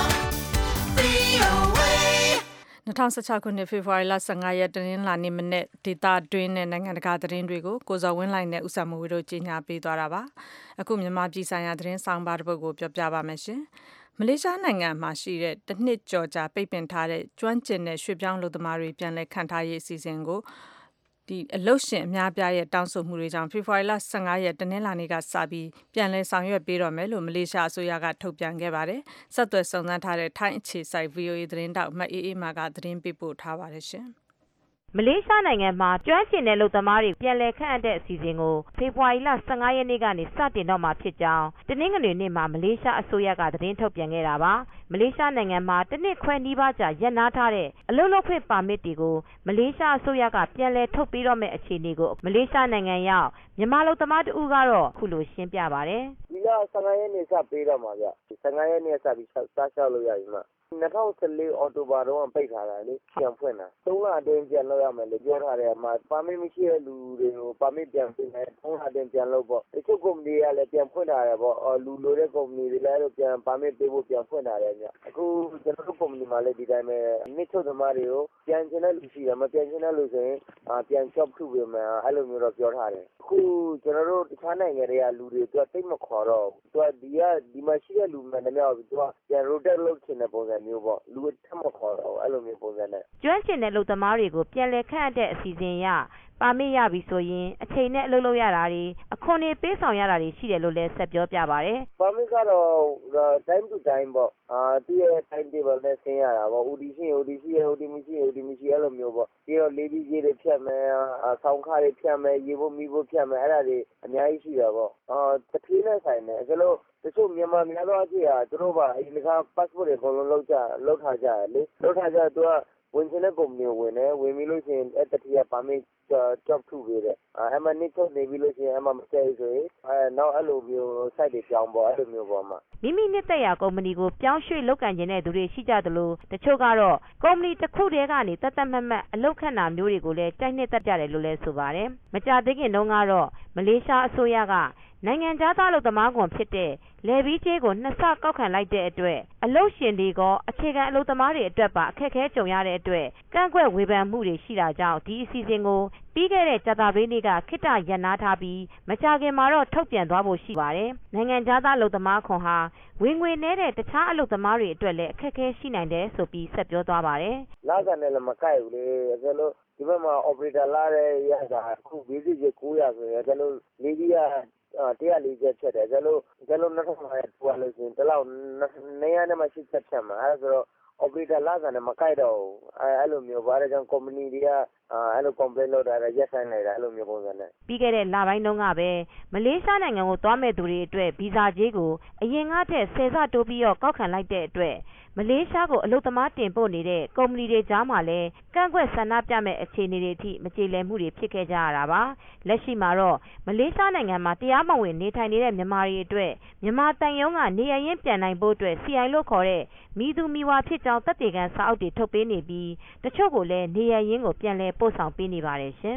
V O A ၂၀၁၆ခုနှစ်ဖေဖော်ဝါရီလ၁၅ရက်တနင်္လာနေ့မနေ့ဒေတာတွင်းနဲ့နိုင်ငံတကာသတင်းတွေကိုကိုဇော်ဝင်းလိုက်နဲ့ဦးဆောင်မှုဝေတို့ကြီးညာပေးသွားတာပါအခုမြန်မာပြည်ဆိုင်ရာသတင်းဆောင်ပါတစ်ပုဒ်ကိုပြောပြပါမယ်ရှင်မလေးရှားနိုင်ငံမှာရှိတဲ့တစ်နှစ်ကျော်ကြာပိတ်ပင်ထားတဲ့ကျွမ်းကျင်တဲ့ရွှေ့ပြောင်းလူသမားတွေပြန်လည်ခံထားရေးအစီအစဉ်ကိုဒီအလုတ်ရှင်အများပြားရဲ့တောင်းဆိုမှုတွေကြောင့်ဖေဖော်ဝါရီလ၁၅ရက်တနင်္လာနေ့ကစပြီးပြန်လည်ဆောင်ရွက်ပေးတော့မယ်လို့မလေးရှားအစိုးရကထုတ်ပြန်ခဲ့ပါတယ်။ဆက်သွယ်စုံစမ်းထားတဲ့ထိုင်းအခြေစိုက် V O A သတင်းတောက်မအေးအေးမာကသတင်းပေးပို့ထားပါတယ်ရှင်။မလေးရှားနိုင်ငံမှာကျွမ်းကျင်တဲ့လူသမားတွေပြန်လည်ခန့်အပ်တဲ့အစီအစဉ်ကိုဖေဖော်ဝါရီလ၁၅ရက်နေ့ကနေစတင်တော့မှာဖြစ်ကြောင်းတနင်္ဂနွေနေ့မှာမလေးရှားအစိုးရကသတင်းထုတ်ပြန်ခဲ့တာပါ။မလေးရှားနိုင်ငံမှာတစ်နှစ်ခွဲနီးပါးကြာရပ်နားထားတဲ့အလုပ်လုပ်ခွင့်ပါမစ်တွေကိုမလေးရှားအစိုးရကပြန်လည်ထုတ်ပေးတော့မယ့်အခြေအနေကိုမလေးရှားနိုင်ငံရောက်မြန်မာလူသမားတဦးကတော့အခုလိုရှင်းပြပါတယ်။ဒီလ၁၅ရက်နေ့စပေးတော့မှာဗျ။၁၅ရက်နေ့စပြီးစလျှောက်လို့ရပြီမှာ။၂၀၁၄အော်တိုဘာတော့ပိတ်ထားတာလေပြန်ဖွင့်တာသုံးလအတွင်းပြန်လုပ်ရမယ်လို့ပြောထားတယ်မှာပါမစ်မရှိတဲ့လူတွေကိုပါမစ်ပြန်ပေးမယ်သုံးလအတွင်းပြန်လုပ်ပေါ့တချို့ကုမ္ပဏီကလည်းပြန်ဖွင့်ထားတယ်ပေါ့အော်လူလိုတဲ့ကုမ္ပဏီတွေလည်းပြန်ပါမစ်ပေးဖို့ပြန်ဖွင့်ထားတယ်ညအခုကျွန်တော်တို့ကုမ္ပဏီမှာလည်းဒီတိုင်းပဲနှစ်ချုပ်သမားတွေကိုပြန်ချင်တဲ့လူရှိတယ်မပြန်ချင်တဲ့လူဆိုရင်ပြန် job ထုတ်ပေးမယ်အဲ့လိုမျိုးတော့ပြောထားတယ်အခုကျွန်တော်တို့တခြားနိုင်ငံတွေကလူတွေသူကတိတ်မခေါ်တော့သူကဒီကဒီမှာရှိတဲ့လူမှန်တယ်များသူကပြန် rotate လုပ်ချင်တဲ့ပုံစံမျိုးပေါ့လူထက်မခေါ်တော့အဲ့လိုမျိုးပုံစံနဲ့ကျွမ်းကျင်တဲ့လူသမားတွေကိုပြန်လည်ခန့်အပ်တဲ့အစီအစဉ်ရပါမစ်ရပြီဆိုရင်အချိန်နဲ့အလုပ်လုပ်ရတာတွေအခွန်တွေပေးဆောင်ရတာတွေရှိတယ်လို့လည်းဆက်ပြောပြပါတယ်ပါမစ်ကတော့ time to time ပေါ့အာသူ့ရဲ့ time table နဲ့ဆင်းရတာပေါ့ O D ရှိရင် O D ရှိရ O D မရှိရင် O D မရှိအဲ့လိုမျိုးပေါ့ပြီးတော့လေးပြီးကြီးတွေဖြတ်မယ်ဆောင်းခါတွေဖြတ်မယ်ရေဖို့မိဖို့ဖြတ်မယ်အဲ့ဒါတွေအများကြီးရှိတာပေါ့အာတဖြည်းနဲ့ဆိုင်တယ်ကျွန်တော်တချို့မြန်မာများသောအားဖြင့်ဟာသူတို့ပါအရင်က passport တွေအကုန်လုံးလောက်ကြလောက်ထားကြတယ်လေလောက်ထားကြသူကဝင်ချင်တဲ့ကုမ္ပဏီကိုဝင်တယ်ဝင်ပြီးလို့ရှိရင်အဲ့တတိယပါမစ် job ထုတ်ပေးတယ်အဲ့မှာနှစ်ချုပ်နေပြီးလို့ရှိရင်အဲ့မှာမဆဲဆိုရင်အဲနောက်အဲ့လိုမျိုး site တွေပြောင်းပေါ့အဲ့လိုမျိုးပေါ့မှာမိမိနှစ်သက်ရာကုမ္ပဏီကိုပြောင်းရွှေ့လုပ်ကင်ခြင်းတဲ့သူတွေရှိကြသလိုတချို့ကတော့ကုမ္ပဏီတစ်ခုတည်းကနေတသက်မတ်မတ်အလုပ်ခန့်တာမျိုးတွေကိုလည်းတိုက်နှစ်သက်ကြတယ်လို့လည်းဆိုပါတယ်မကြသေးခင်တုန်းကတော့မလေးရှားအစိုးရကနိုင်ငံသားသားလုပ်သမားခွန်ဖြစ်တဲ့လယ်ဘီးကျေးကိုနှစ်ဆကောက်ခံလိုက်တဲ့အတွက်အလုပ်ရှင်တွေကအခြေခံအလုပ်သမားတွေအတွက်ပါအခက်အခဲကြုံရတဲ့အတွက်ကန့်ကွက်ဝေဖန်မှုတွေရှိတာကြောင့်ဒီအစီအစဉ်ကိုပြီးခဲ့တဲ့ကြာသပတေးနေ့ကခေတ္တရပ်နားထားပြီးမကြာခင်မှာတော့ထုတ်ပြန်သွားဖို့ရှိပါတယ်နိုင်ငံသားလုပ်သမားခွန်ဟာဝင်ငွေနည်းတဲ့တခြားအလုပ်သမားတွေအတွက်လည်းအခက်အခဲရှိနိုင်တယ်ဆိုပြီးဆက်ပြောသွားပါတယ်လကန်နဲ့လည်းမကိုက်ဘူးလေအဲလိုဒီဘက်မှာ operator လာတဲ့ရတာအခု basic ကို၉ရာဆိုရင်အဲလိုလေးကြီးကတရားလေးချက်ဖြတ်တယ်ကျလို့ကျလို့နှစ်ထောင်၅ရာပို့လို့ရှိရင်တလောက်နေရနဲ့မှရှစ်ချက်ဖြတ်မှာအဲဆိုတော့ operator လာကန်နဲ့မကိုက်တော့အဲအဲ့လိုမျိုးဘာလဲကြောင့် company တွေကအဲ့လို complaint လုပ်တာလည်းရက်ဆိုင်နေတာအဲ့လိုမျိုးပုံစံနဲ့ပြီးခဲ့တဲ့လပိုင်းတုန်းကပဲမလေးရှားနိုင်ငံကိုသွားမဲ့သူတွေအတွက်ဗီဇာကြေးကိုအရင်ကထက်ဆယ်ဆတိုးပြီးတော့ကောက်ခံလိုက်တဲ့အတွက်မလေးရှားကိုအလုပ်သမားတင်ပို့နေတဲ့ကုမ္ပဏီတွေကြားမှာလည်းကန့်ကွက်ဆန္ဒပြမဲ့အခြေအနေတွေအထိမကြေလည်မှုတွေဖြစ်ခဲ့ကြရတာပါလက်ရှိမှာတော့မလေးရှားနိုင်ငံမှာတရားမဝင်နေထိုင်နေတဲ့မြန်မာတွေအတွက်မြန်မာတန်ယုံကနေရရင်ပြန်နိုင်ဖို့အတွက် စီ အိုင် လို့ခေါ်တဲ့မိသူမိဝါဖြစ်ကြောင်းသက်သေခံစာအုပ်တွေထုတ်ပေးနေပြီးတချို့ကိုလည်းနေရရင်ကိုပြန်လည်ပို့ဆောင်ပေးနေပါတယ်ရှင်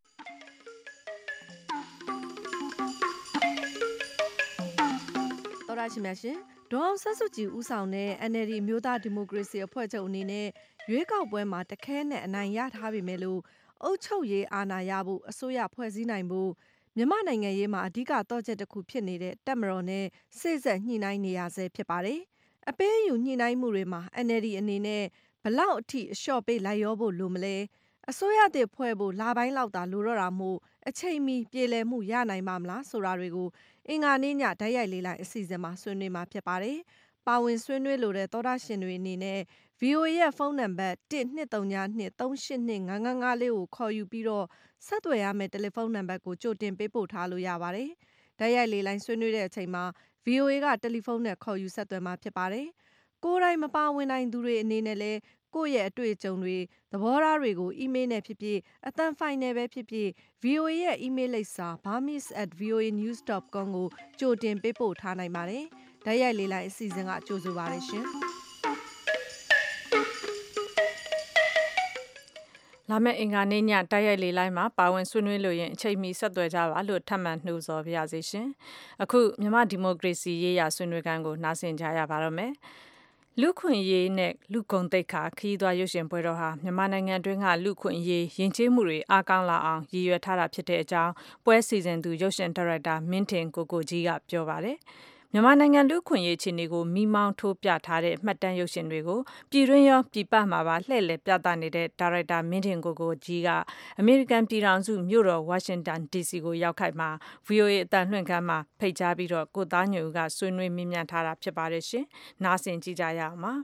တော်ရရှိမြရှင်ဒေါအောင်ဆန်းစုကြည်ဦးဆောင်တဲ့ အန် အယ် ဒီ မျိုးသားဒီမိုကရေစီအဖွဲ့ချုပ်အနေနဲ့ရွေးကောက်ပွဲမှာတခဲနဲ့အနိုင်ရထားပြီမဲ့လို့အုပ်ချုပ်ရေးအာဏာရဖို့အစိုးရဖွဲ့စည်းနိုင်ဖို့မြန်မာနိုင်ငံရေးမှာအဓိကတော့ချက်တစ်ခုဖြစ်နေတဲ့တပ်မတော်နဲ့စိတ်ဆက်ညှိနှိုင်းနေရဆဲဖြစ်ပါတယ်။အပေးအယူညှိနှိုင်းမှုတွေမှာ အန် အယ် ဒီ အနေနဲ့ဘလောက်အထိအလျှော့ပေးလိုက်ရောဖို့လိုမလဲအစိုးရတစ်ဖွဲ့ဖို့လာပိုင်းလောက်သာလိုတော့တာမို့အချိန်မီပြေလည်မှုရနိုင်ပါမလားဆိုတာတွေကိုအင်္ဂါနေ့ညဓာတ်ရိုက်လေးလိုက်အစီအစဉ်မှာဆွေးနွေးမှာဖြစ်ပါတယ်။ပါဝင်ဆွေးနွေးလိုတဲ့သောတာရှင်တွေအနေနဲ့ ဗွီအိုအေ ရဲ့ဖုန်းနံပါတ်one two three two three eight two five fiveလေးကိုခေါ်ယူပြီးတော့ဆက်သွယ်ရမယ့်တယ်လီဖုန်းနံပါတ်ကိုကြိုတင်ပေးပို့ထားလို့ရပါတယ်။ဓာတ်ရိုက်လေးလိုက်ဆွေးနွေးတဲ့အချိန်မှာ ဗွီအိုအေ ကတယ်လီဖုန်းနဲ့ခေါ်ယူဆက်သွယ်မှာဖြစ်ပါတယ်။ကိုယ်တိုင်မပါဝင်နိုင်သူတွေအနေနဲ့လည်းကိုယ့်ရဲ့အတွေ့အကြုံတွေသဘောထားတွေကိုအီးမေးလ်နဲ့ဖြစ်ဖြစ်အသံဖိုင်နဲ့ပဲဖြစ်ဖြစ် ဗွီအိုအေ ရဲ့အီးမေးလ်လိပ်စာ burmese at v o a news dot com ကိုကြိုတင်ပေးပို့ထားနိုင်ပါတယ်။ဓာတ်ရိုက်လေးလိုက်အစီအစဉ်ကကြိုဆိုပါတယ်ရှင်။လာမယ့်အင်္ဂါနေ့ညတိုက်ရိုက်လေးလိုက်မှာပါဝင်ဆွေးနွေးလို့ရင်အချိန်မီဆက်သွယ်ကြပါလို့ထပ်မံနှိုးဆော်ပါရစေရှင်။အခုမြန်မာဒီမိုကရေစီရေးရာဆွေးနွေးခန်းကိုနားဆင်ကြရပါတော့မယ်။လူခွင့်ရေးနဲ့လူကုန်သိက္ခာခရီးသွားရုပ်ရှင်ပွဲတော်ဟာမြန်မာနိုင်ငံတွင်းကလူခွင့်ရေးယဉ်ကျေးမှုတွေအားကောင်းလာအောင်ရည်ရွယ်ထားတာဖြစ်တဲ့အကြောင်းပွဲစီစဉ်သူရုပ်ရှင်ဒါရိုက်တာမင်းထင်ကိုကိုကြီးကပြောပါတယ်။မြန်မာနိုင်ငံလူခွင့်ရေးအခြေအနေကိုမိမောင်းထိုးပြထားတဲ့မှတ်တမ်းရုပ်ရှင်တွေကိုပြည်တွင်းရောပြည်ပမှာပါလှည့်လည်ပြသနေတဲ့ဒါရိုက်တာမင်းထင်ကိုကိုကြီးကအမေရိကန်ပြည်ထောင်စုမြို့တော်ဝါရှင်တန် ဒီ စီ ကိုရောက်ခိုက်မှာ ဗွီအိုအေ အတန်လွှင့်ခန်းမှာဖိတ်ကြားပြီးတော့ကိုသားညိုကဆွေးနွေးမြင်းမြန်းထားတာဖြစ်ပါတယ်ရှင်။နားဆင်ကြည့်ကြရအောင်ပါ။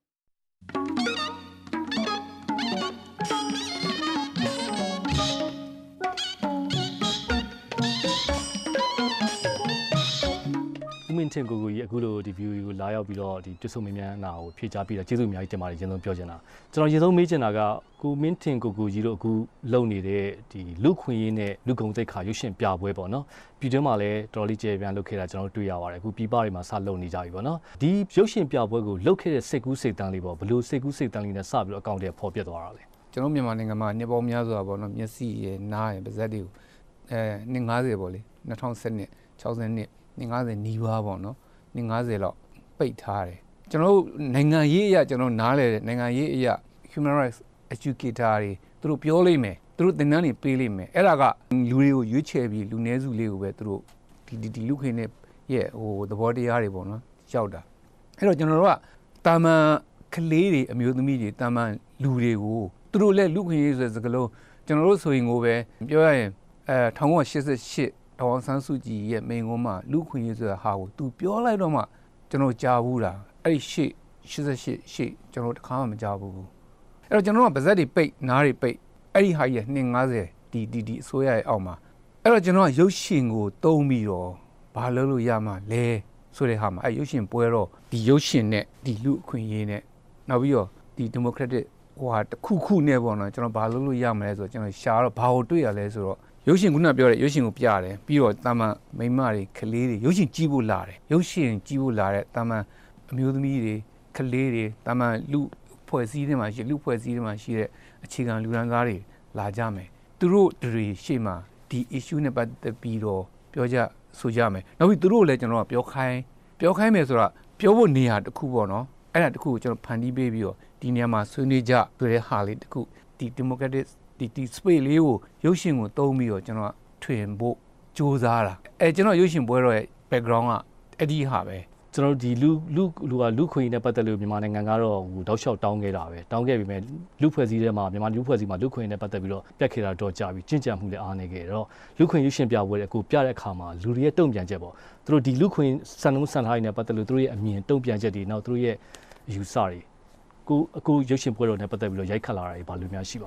မင်းထင်ကိုကိုကြီးအခုလိုဒီ view ကိုလာရောက်ပြီးတော့ဒီတွတ်ဆုံမင်းများနာကိုဖြည့်ချပြီးတော့ကျေးဇူးအများကြီးတင်ပါတယ်ရင်ဆုံးပြောချင်တာကျွန်တော်ရင်ဆုံးမေးချင်တာကကိုမင်းထင်ကိုကိုကြီးတို့အခုလုပ်နေတဲ့ဒီလူခွင့်ရေးနဲ့လူကုန်သိက္ခာရုပ်ရှင်ပြပွဲပေါ့နော်ပြည်တွင်းမှာလည်းတော်တော်လေးကျေပြန်လုပ်ခဲ့တာကျွန်တော်တို့တွေ့ရပါတယ်အခုပြည်ပတွေမှာစလုပ်နေကြပြီပေါ့နော်ဒီရုပ်ရှင်ပြပွဲကိုလုပ်ခဲ့တဲ့စိတ်ကူးစိတ်တန်းလေးပေါ့ဘလို့စိတ်ကူးစိတ်တန်းလေးနဲ့စပြီးတော့အကောင့်တွေပေါ်ပြသွားတာလေကျွန်တော်မြန်မာနိုင်ငံမှာနှစ်ပေါင်းများစွာပေါ့နော်မျက်စိရယ်နားရယ်ပါးစပ်တွေကိုအဲနှစ်fiftyပေါ့လေtwo thousand one sixtyနှစ်နှစ်fiftyနီးပါးပေါ့နော်နှစ်fiftyလောက်ပိတ်ထားတယ်ကျွန်တော်တို့နိုင်ငံရေးအရာကျွန်တော်နားလဲတဲ့နိုင်ငံရေးအရာ human rights educator တွေသူတို့ပြောလိမ့်မယ်သူတို့သင်တန်းတွေပေးလိမ့်မယ်အဲ့ဒါကလူတွေကိုရွေးချယ်ပြီးလူနည်းစုလေးကိုပဲသူတို့ဒီဒီလူခင်နဲ့ရဲ့ဟိုသဘောတရားတွေပေါ့နော်ရောက်တာအဲ့တော့ကျွန်တော်တို့ကတာမန်ကလေးတွေအမျိုးသမီးတွေတာမန်လူတွေကိုသူတို့လည်းလူခင်ရေးဆိုတဲ့စကားလုံးကျွန်တော်တို့ဆိုရင်ကိုပဲပြောရရင်အဲnineteen eighty-eightဒေါအောင်ဆန်းစုကြည်ရဲ့မိန့်ခွန်းမှာလူခွင့်ရေးဆိုတာဟာကိုသူပြောလိုက်တော့မှကျွန်တော်ကြားဘူးတာအဲ့ဒီရှေ့eighty-eightရှေ့ကျွန်တော်တခါမှမကြားဘူးအဲ့တော့ကျွန်တော်ကဗဇက်တွေပိတ်နားတွေပိတ်အဲ့ဒီဟာကြီးကfiftyဒီဒီဒီအစိုးရရဲ့အောက်မှာအဲ့တော့ကျွန်တော်ကရုပ်ရှင်ကိုတုံးပြီးတော့ဘာလုပ်လို့ရမှာလဲဆိုတဲ့ဟာမှာအဲ့ရုပ်ရှင်ပွဲတော့ဒီရုပ်ရှင်နဲ့ဒီလူအခွင့်အရေးနဲ့နောက်ပြီးတော့ဒီ democratic ဟိုဟာတစ်ခုခုနဲ့ပေါ့နော်ကျွန်တော်ဘာလုပ်လို့ရမလဲဆိုတော့ကျွန်တော်ရှာတော့ဘာကိုတွေ့ရလဲဆိုတော့ရုပ်ရှင်ခုနပြောတဲ့ရုပ်ရှင်ကိုပြရတယ်ပြီးတော့တာမန်မိန်းမတွေကလေးတွေရုပ်ရှင်ကြည့်ဖို့လာတယ်ရုပ်ရှင်ကြည့်ဖို့လာတဲ့တာမန်အမျိုးသမီးတွေကလေးတွေတာမန်လူဖွဲ့စည်းတွေမှာရှိလူဖွဲ့စည်းတွေမှာရှိတဲ့အခြေခံလူရန်ကားတွေလာကြမယ်သူတို့တွေရှေ့မှာဒီ issue နဲ့ပတ်သက်ပြီးတော့ပြောကြဆိုကြမယ်နောက်ပြီးသူတို့လည်းကျွန်တော်ကပြောခိုင်းပြောခိုင်းမယ်ဆိုတာပြောဖို့နေရာတစ်ခုပေါ့နော်အဲ့ဒါတစ်ခုကိုကျွန်တော်ဖန်တီးပေးပြီးတော့ဒီနေရာမှာဆွေးနွေးကြဆိုတဲ့ဟာလေးတစ်ခုဒီ democraticဒီဒီ space လေးကိုရုပ်ရှင်ကိုသုံးပြီးတော့ကျွန်တော်ထွင်ဖို့စူးစမ်းတာအဲကျွန်တော်ရုပ်ရှင်ပွဲတော့ရဲ့ background ကအဲ့ဒီဟာပဲကျွန်တော်ဒီလူလူလူကလူခွင့်နဲ့ပတ်သက်လို့မြန်မာနိုင်ငံကတော့ဟိုတောက်လျှောက်တောင်းခဲ့တာပဲတောင်းခဲ့ပြီးမဲ့လူဖွဲ့စည်းထဲမှာမြန်မာလူဖွဲ့စည်းမှာလူခွင့်နဲ့ပတ်သက်ပြီးတော့ပြတ်ခဲ့တာတော့ကြာပြီကျင့်ကြံမှုလည်းအားနေခဲ့တော့လူခွင့်ရုပ်ရှင်ပြပွဲတဲ့အခုပြတဲ့အခါမှာလူတွေရဲ့တုံ့ပြန်ချက်ပေါ့သူတို့ဒီလူခွင့်စံနှုန်းစံထားရင်းနဲ့ပတ်သက်လို့သူတို့ရဲ့အမြင်တုံ့ပြန်ချက်တွေနောက်သူတို့ရဲ့အယူဆတွေကိုအခုရုပ်ရှင်ပွဲတော်နဲ့ပတ်သက်ပြီးတော့ရိုက်ခတ်လာတာတွေဘာလို့များရှိပါအ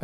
အဲ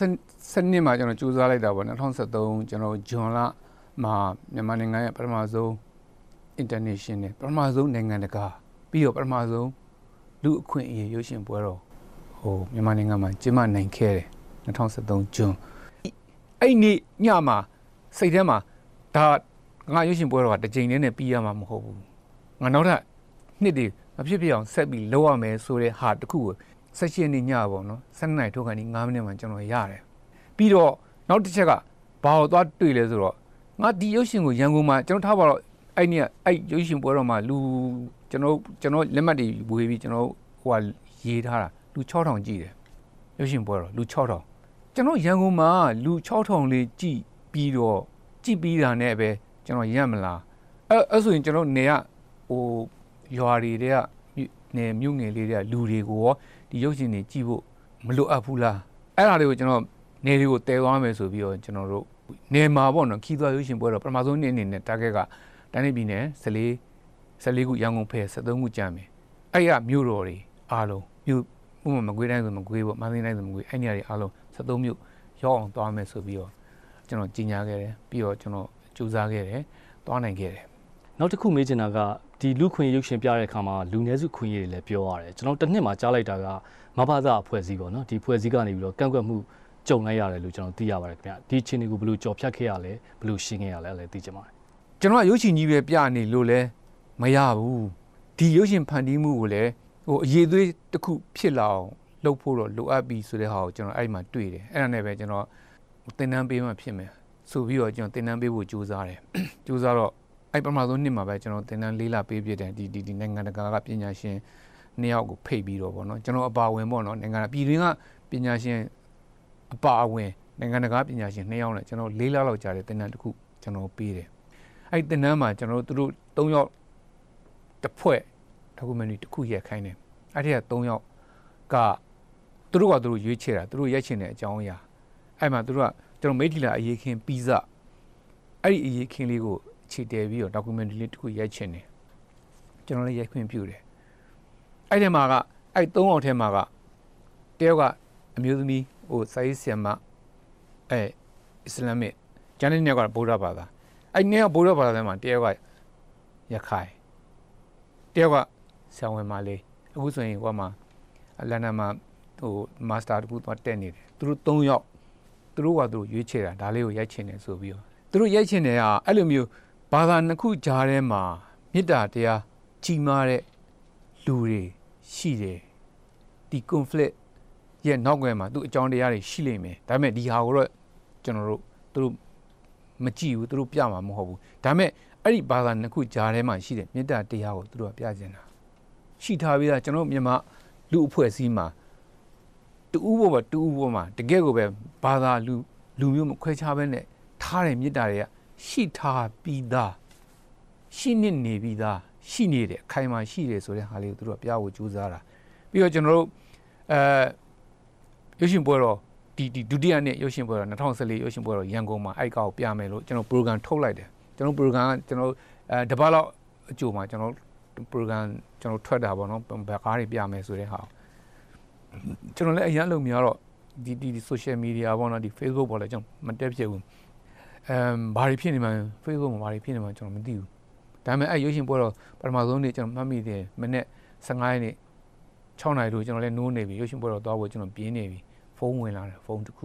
2012မှာကျွန်တော်ကြိုးစားလိုက်တာပေါ့2013ကျွန်တော်ဂျွန်လမှာမြန်မာနိုင်ငံရဲ့ပထမဆုံး international ပထမဆုံးနိုင်ငံတကာပြီးတော့ပထမဆုံးလူအခွင့်အရေးရုပ်ရှင်ပွဲတော်ဟိုမြန်မာနိုင်ငံမှာကျင်းပနိုင်ခဲ့တယ်2013ဂျွန်အဲ့ဒီညမှာစိတ်ထဲမှာဒါငါရုပ်ရှင်ပွဲတော်ကတစ်ချိန်နဲ့ပြီးရမှာမဟုတ်ဘူးငါနောက်ထပ်နှစ်တွေမဖြစ်ဖြစ်အောင်ဆက်ပြီးလုပ်ရမယ်ဆိုတဲ့ဟာတစ်ခုကိုဆက်ရှင်နေညပေါ့နော်ဆယ်နှစ်နိုင်ထိုးခါနေ၅မိနစ်မှကျွန်တော်ရတယ်ပြီးတော့နောက်တစ်ချက်ကဘာလို့သွားတွေ့လဲဆိုတော့ငါဒီရုပ်ရှင်ကိုရန်ကုန်မှာကျွန်တော်ထားပါတော့အဲ့နေ့အဲ့ရုပ်ရှင်ပွဲတော်မှာလူကျွန်တော်ကျွန်တော်လက်မှတ်တွေဝေပြီးကျွန်တော်ဟိုကရေးထားတာလူ၆ထောင်ကြည့်တယ်ရုပ်ရှင်ပွဲတော်လူ၆ထောင်ကျွန်တော်ရန်ကုန်မှာလူ၆ထောင်လေးကြည့်ပြီးတော့ကြည့်ပြီးတာနဲ့ပဲကျွန်တော်ရမလားအဲ့အဲ့ဆိုရင်ကျွန်တော်နေရဟိုရွာတွေတဲ့ကနေမြို့ငယ်လေးတွေကလူတွေကိုရောဒီရုပ်ရှင်တွေကြည့်ဖို့မလိုအပ်ဘူးလားအဲ့ဒါတွေကိုကျွန်တော်နေတွေကိုတည်သွားမယ်ဆိုပြီးတော့ကျွန်တော်တို့နေမှာပေါ့နော်ခီးသွားရုပ်ရှင်ပွဲတော့ပထမဆုံးနေ့အနေနဲ့ target ကတိုင်းနေပြည်နယ်၁၄ ၁၄ခုရန်ကုန်ဖက်၁၃ခုကျမ်းမယ်အဲ့ရမြို့တော်တွေအားလုံးမြို့ဥပမာမကွေးတိုင်းဆိုမကွေးပေါ့မန္တလေးတိုင်းဆိုမကွေးအဲ့နေရာတွေအားလုံး၁၃မြို့ရောက်အောင်သွားမယ်ဆိုပြီးတော့ကျွန်တော်ကြီးညာခဲ့တယ်ပြီးတော့ကျွန်တော်ကြိုးစားခဲ့တယ်သွားနိုင်ခဲ့တယ်နောက်တစ်ခုမေးချင်တာကဒီလူခွင့်ရုပ်ရှင်ပြတဲ့အခါမှာလူနည်းစုခွင့်ရတွေလည်းပြောရတယ်ကျွန်တော်တစ်နှစ်မှာကြားလိုက်တာကမဘာသာအဖွဲ့အစည်းပေါ့နော်ဒီဖွဲ့စည်းကနေပြီးတော့ကန့်ကွက်မှုကြုံလိုက်ရတယ်လို့ကျွန်တော်သိရပါတယ်ခင်ဗျဒီချင်းတွေကိုဘယ်လိုကြော်ဖြတ်ခဲ့ရလဲဘယ်လိုရှင်းခဲ့ရလဲအဲ့လည်းသိချင်ပါတယ်ကျွန်တော်ရုပ်ရှင်ကြီးပဲပြနေလို့လဲမရဘူးဒီရုပ်ရှင်ဖန်တီးမှုကိုလည်းဟိုအရေးသွေးတစ်ခုဖြစ်လာအောင်လုပ်ဖို့တော့လိုအပ်ပြီဆိုတဲ့ဟာကိုကျွန်တော်အဲ့ဒီမှာတွေ့တယ်အဲ့ဒါနဲ့ပဲကျွန်တော်သင်တန်းပေးမှဖြစ်မယ်ဆိုပြီးတော့ကျွန်တော်သင်တန်းပေးဖို့ကြိုးစားတယ်ကြိုးစားတော့အဲ့ပထမဆုံးနှစ်မှာပဲကျွန်တော်သင်တန်းလေးလပေးပြတယ်ဒီဒီဒီနိုင်ငံတကာကပညာရှင်နှစ်ယောက်ကိုဖိတ်ပြီးတော့ဗောနော်ကျွန်တော်အပါဝင်ဗောနော်နိုင်ငံပြည်တွင်းကပညာရှင်အပါအဝင်နိုင်ငံတကာပညာရှင်နှစ်ယောက်နဲ့ကျွန်တော်လေးလလောက်ကြာတဲ့သင်တန်းတစ်ခုကျွန်တော်ပေးတယ်အဲ့သင်တန်းမှာကျွန်တော်တို့သုံးယောက်တစ်ဖွဲ့ documentary တစ်ခုရိုက်ခိုင်းတယ်အဲ့ဒီကသုံးယောက်ကသူတို့ကသူတို့ရွေးချယ်တာသူတို့ရိုက်ချင်တဲ့အကြောင်းအရာအဲ့မှာသူတို့ကကျွန်တော်မိထီလာအရေးခင်းပြီးစအဲ့ဒီအရေးခင်းလေးကိုခြေတဲပြီးတော့ documentary လေးတစ်ခုရိုက်ချင်တယ်ကျွန်တော်လည်းရိုက်ခွင့်ပြုတယ်အဲ့ဒီမှာကအဲ့သုံးအောင်ထဲမှာကတယောက်ကအမျိုးသမီးဟိုစာရေးဆရာမအဲအစ္စလာမစ်ကျန်တဲ့နှစ်ယောက်ကဗုဒ္ဓဘာသာအဲ့နှစ်ယောက်ဗုဒ္ဓဘာသာထဲမှာတယောက်ကရခိုင်တယောက်ကဆရာဝန်မလေးအခုဆိုရင်ဟိုမှာလန်ဒန်မှာဟိုမာစတာတစ်ခုသွားတက်နေတယ်သူတို့သုံးယောက်သူတို့ကသူတို့ရွေးချယ်တာဒါလေးကိုရိုက်ချင်တယ်ဆိုပြီးတော့သူတို့ရိုက်ချင်တယ်ကအဲ့လိုမျိုးဘာသာနှစ်ခုကြားထဲမှာမေတ္တာတရားကြီးမားတဲ့လူတွေရှိတယ်ဒီ conflict ရဲ့နောက်ွယ်မှာသူအကြောင်းတရားတွေရှိလိမ့်မယ်ဒါပေမဲ့ဒီဟာကိုတော့ကျွန်တော်တို့သူတို့မကြည့်ဘူးသူတို့ပြမှာမဟုတ်ဘူးဒါပေမဲ့အဲ့ဒီဘာသာနှစ်ခုကြားထဲမှာရှိတဲ့မေတ္တာတရားကိုသူတို့ကပြကျင်တာရှိထားပြီးသားကျွန်တော်မြန်မာလူအဖွဲ့အစည်းမှာတူဦးဘောတူဦးဘောမှာတကယ်ကိုပဲဘာသာလူလူမျိုးမခွဲခြားဘဲနဲ့ထားတဲ့မေတ္တာတွေကရှိထားပြီးသားရှိနေနေပြီးသားရှိနေတယ်အခိုင်အမာရှိတယ်ဆိုတဲ့ဟာလေးကိုသူတို့ကပြဖို့ကြိုးစားတာပြီးတော့ကျွန်တော်တို့အဲရုပ်ရှင်ပွဲတော်ဒီဒီဒုတိယနှစ်ရုပ်ရှင်ပွဲတော်၂၀၁၄ရုပ်ရှင်ပွဲတော်ရန်ကုန်မှာအဲ့ကောက်ပြမယ်လို့ကျွန်တော် program ထုတ်လိုက်တယ်ကျွန်တော် program ကကျွန်တော်အဲတပတ်လောက်အကြိုမှာကျွန်တော် program ကျွန်တော်ထွက်တာပေါ့နော်ဘယ်ကားတွေပြမယ်ဆိုတဲ့ဟာကျွန်တော်လည်းအရင်လုံးများတော့ဒီဒီ social media ပေါ့နော်ဒီ Facebook ပေါ်လည်းကျွန်တော်မတက်ဖြစ်ဘူးအမ်ဘာတွေဖြစ်နေမှ Facebook မှာဘာတွေဖြစ်နေမှကျွန်တော်မသိဘူးဒါပေမဲ့အဲ့ရုပ်ရှင်ပွဲတော်ပထမဆုံးနေ့ကျွန်တော်မှတ်မိတယ်မနေ့၁၅ရက်နေ့၆နာရီတို့ကျွန်တော်လည်းနိုးနေပြီရုပ်ရှင်ပွဲတော်သွားဖို့ကျွန်တော်ပြင်းနေပြီဖုန်းဝင်လာတယ်ဖုန်းတစ်ခု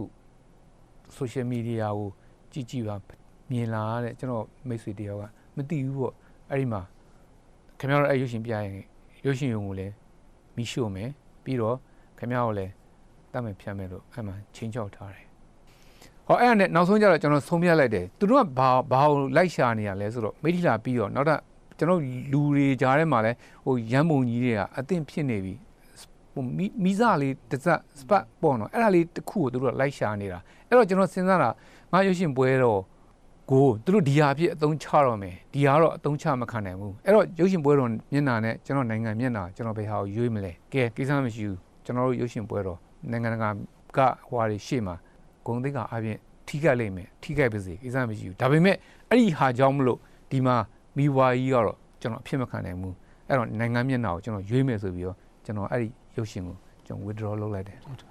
social media ကိုကြည့်ကြည့်ပါမြင်လာတဲ့ကျွန်တော်မိတ်ဆွေတယောက်ကမသိဘူးပေါ့အဲ့ဒီမှာခင်ဗျားတို့အဲ့ရုပ်ရှင်ပြရင်ရုပ်ရှင်ရုံကိုလည်းမီးရှို့မယ်ပြီးတော့ခင်ဗျားကိုလည်းတတ်မယ်ဖြတ်မယ်လို့အဲ့မှာချင်းချောက်ထားတယ်ဟောအဲ့ဒါနဲ့နောက်ဆုံးကျတော့ကျွန်တော်ဆုံးဖြတ်လိုက်တယ်သူတို့ကဘာဘာကိုလိုက်ရှာနေရလဲဆိုတော့မိထီလာပြီးတော့နောက်တော့ကျွန်တော်လူတွေကြားထဲမှာလဲဟိုရမ်းပုံကြီးတွေကအသင့်ဖြစ်နေပြီဟိုမီးစားလေးတစ်စက်စပတ်ပေါ့နော်အဲ့ဒါလေးတစ်ခုကိုသူတို့လိုက်ရှာနေတာအဲ့တော့ကျွန်တော်စဉ်းစားတာငါရုပ်ရှင်ပွဲတော့ကိုသူတို့ဒီဟာအဖြစ်အသုံးချတော့မယ်ဒီဟာတော့အသုံးချမခံနိုင်ဘူးအဲ့တော့ရုပ်ရှင်ပွဲတော်မျက်နှာနဲ့ကျွန်တော်နိုင်ငံမျက်နှာကျွန်တော်ဘယ်ဟာကိုရွေးမလဲကဲကိစ္စမရှိဘူးကျွန်တော်တို့ရုပ်ရှင်ပွဲတော်နိုင်ငံတကာကဟွာတွေရှေ့မှာဂုံသိက္ခာအပြင်ထိခိုက်လိမ့်မယ်ထိခိုက်ပါစေကိစ္စမရှိဘူးဒါပေမဲ့အဲ့ဒီဟာကြောင့်မလို့ဒီမှာမိဘကြီးကတော့ကျွန်တော်အဖြစ်မခံနိုင်ဘူးအဲ့တော့နိုင်ငံမျက်နှာကိုကျွန်တော်ရွေးမယ်ဆိုပြီးတော့ကျွန်တော်အဲ့ဒီရုပ်ရှင်ကိုကျွန်တော် withdraw လုပ်လိုက်တယ်တ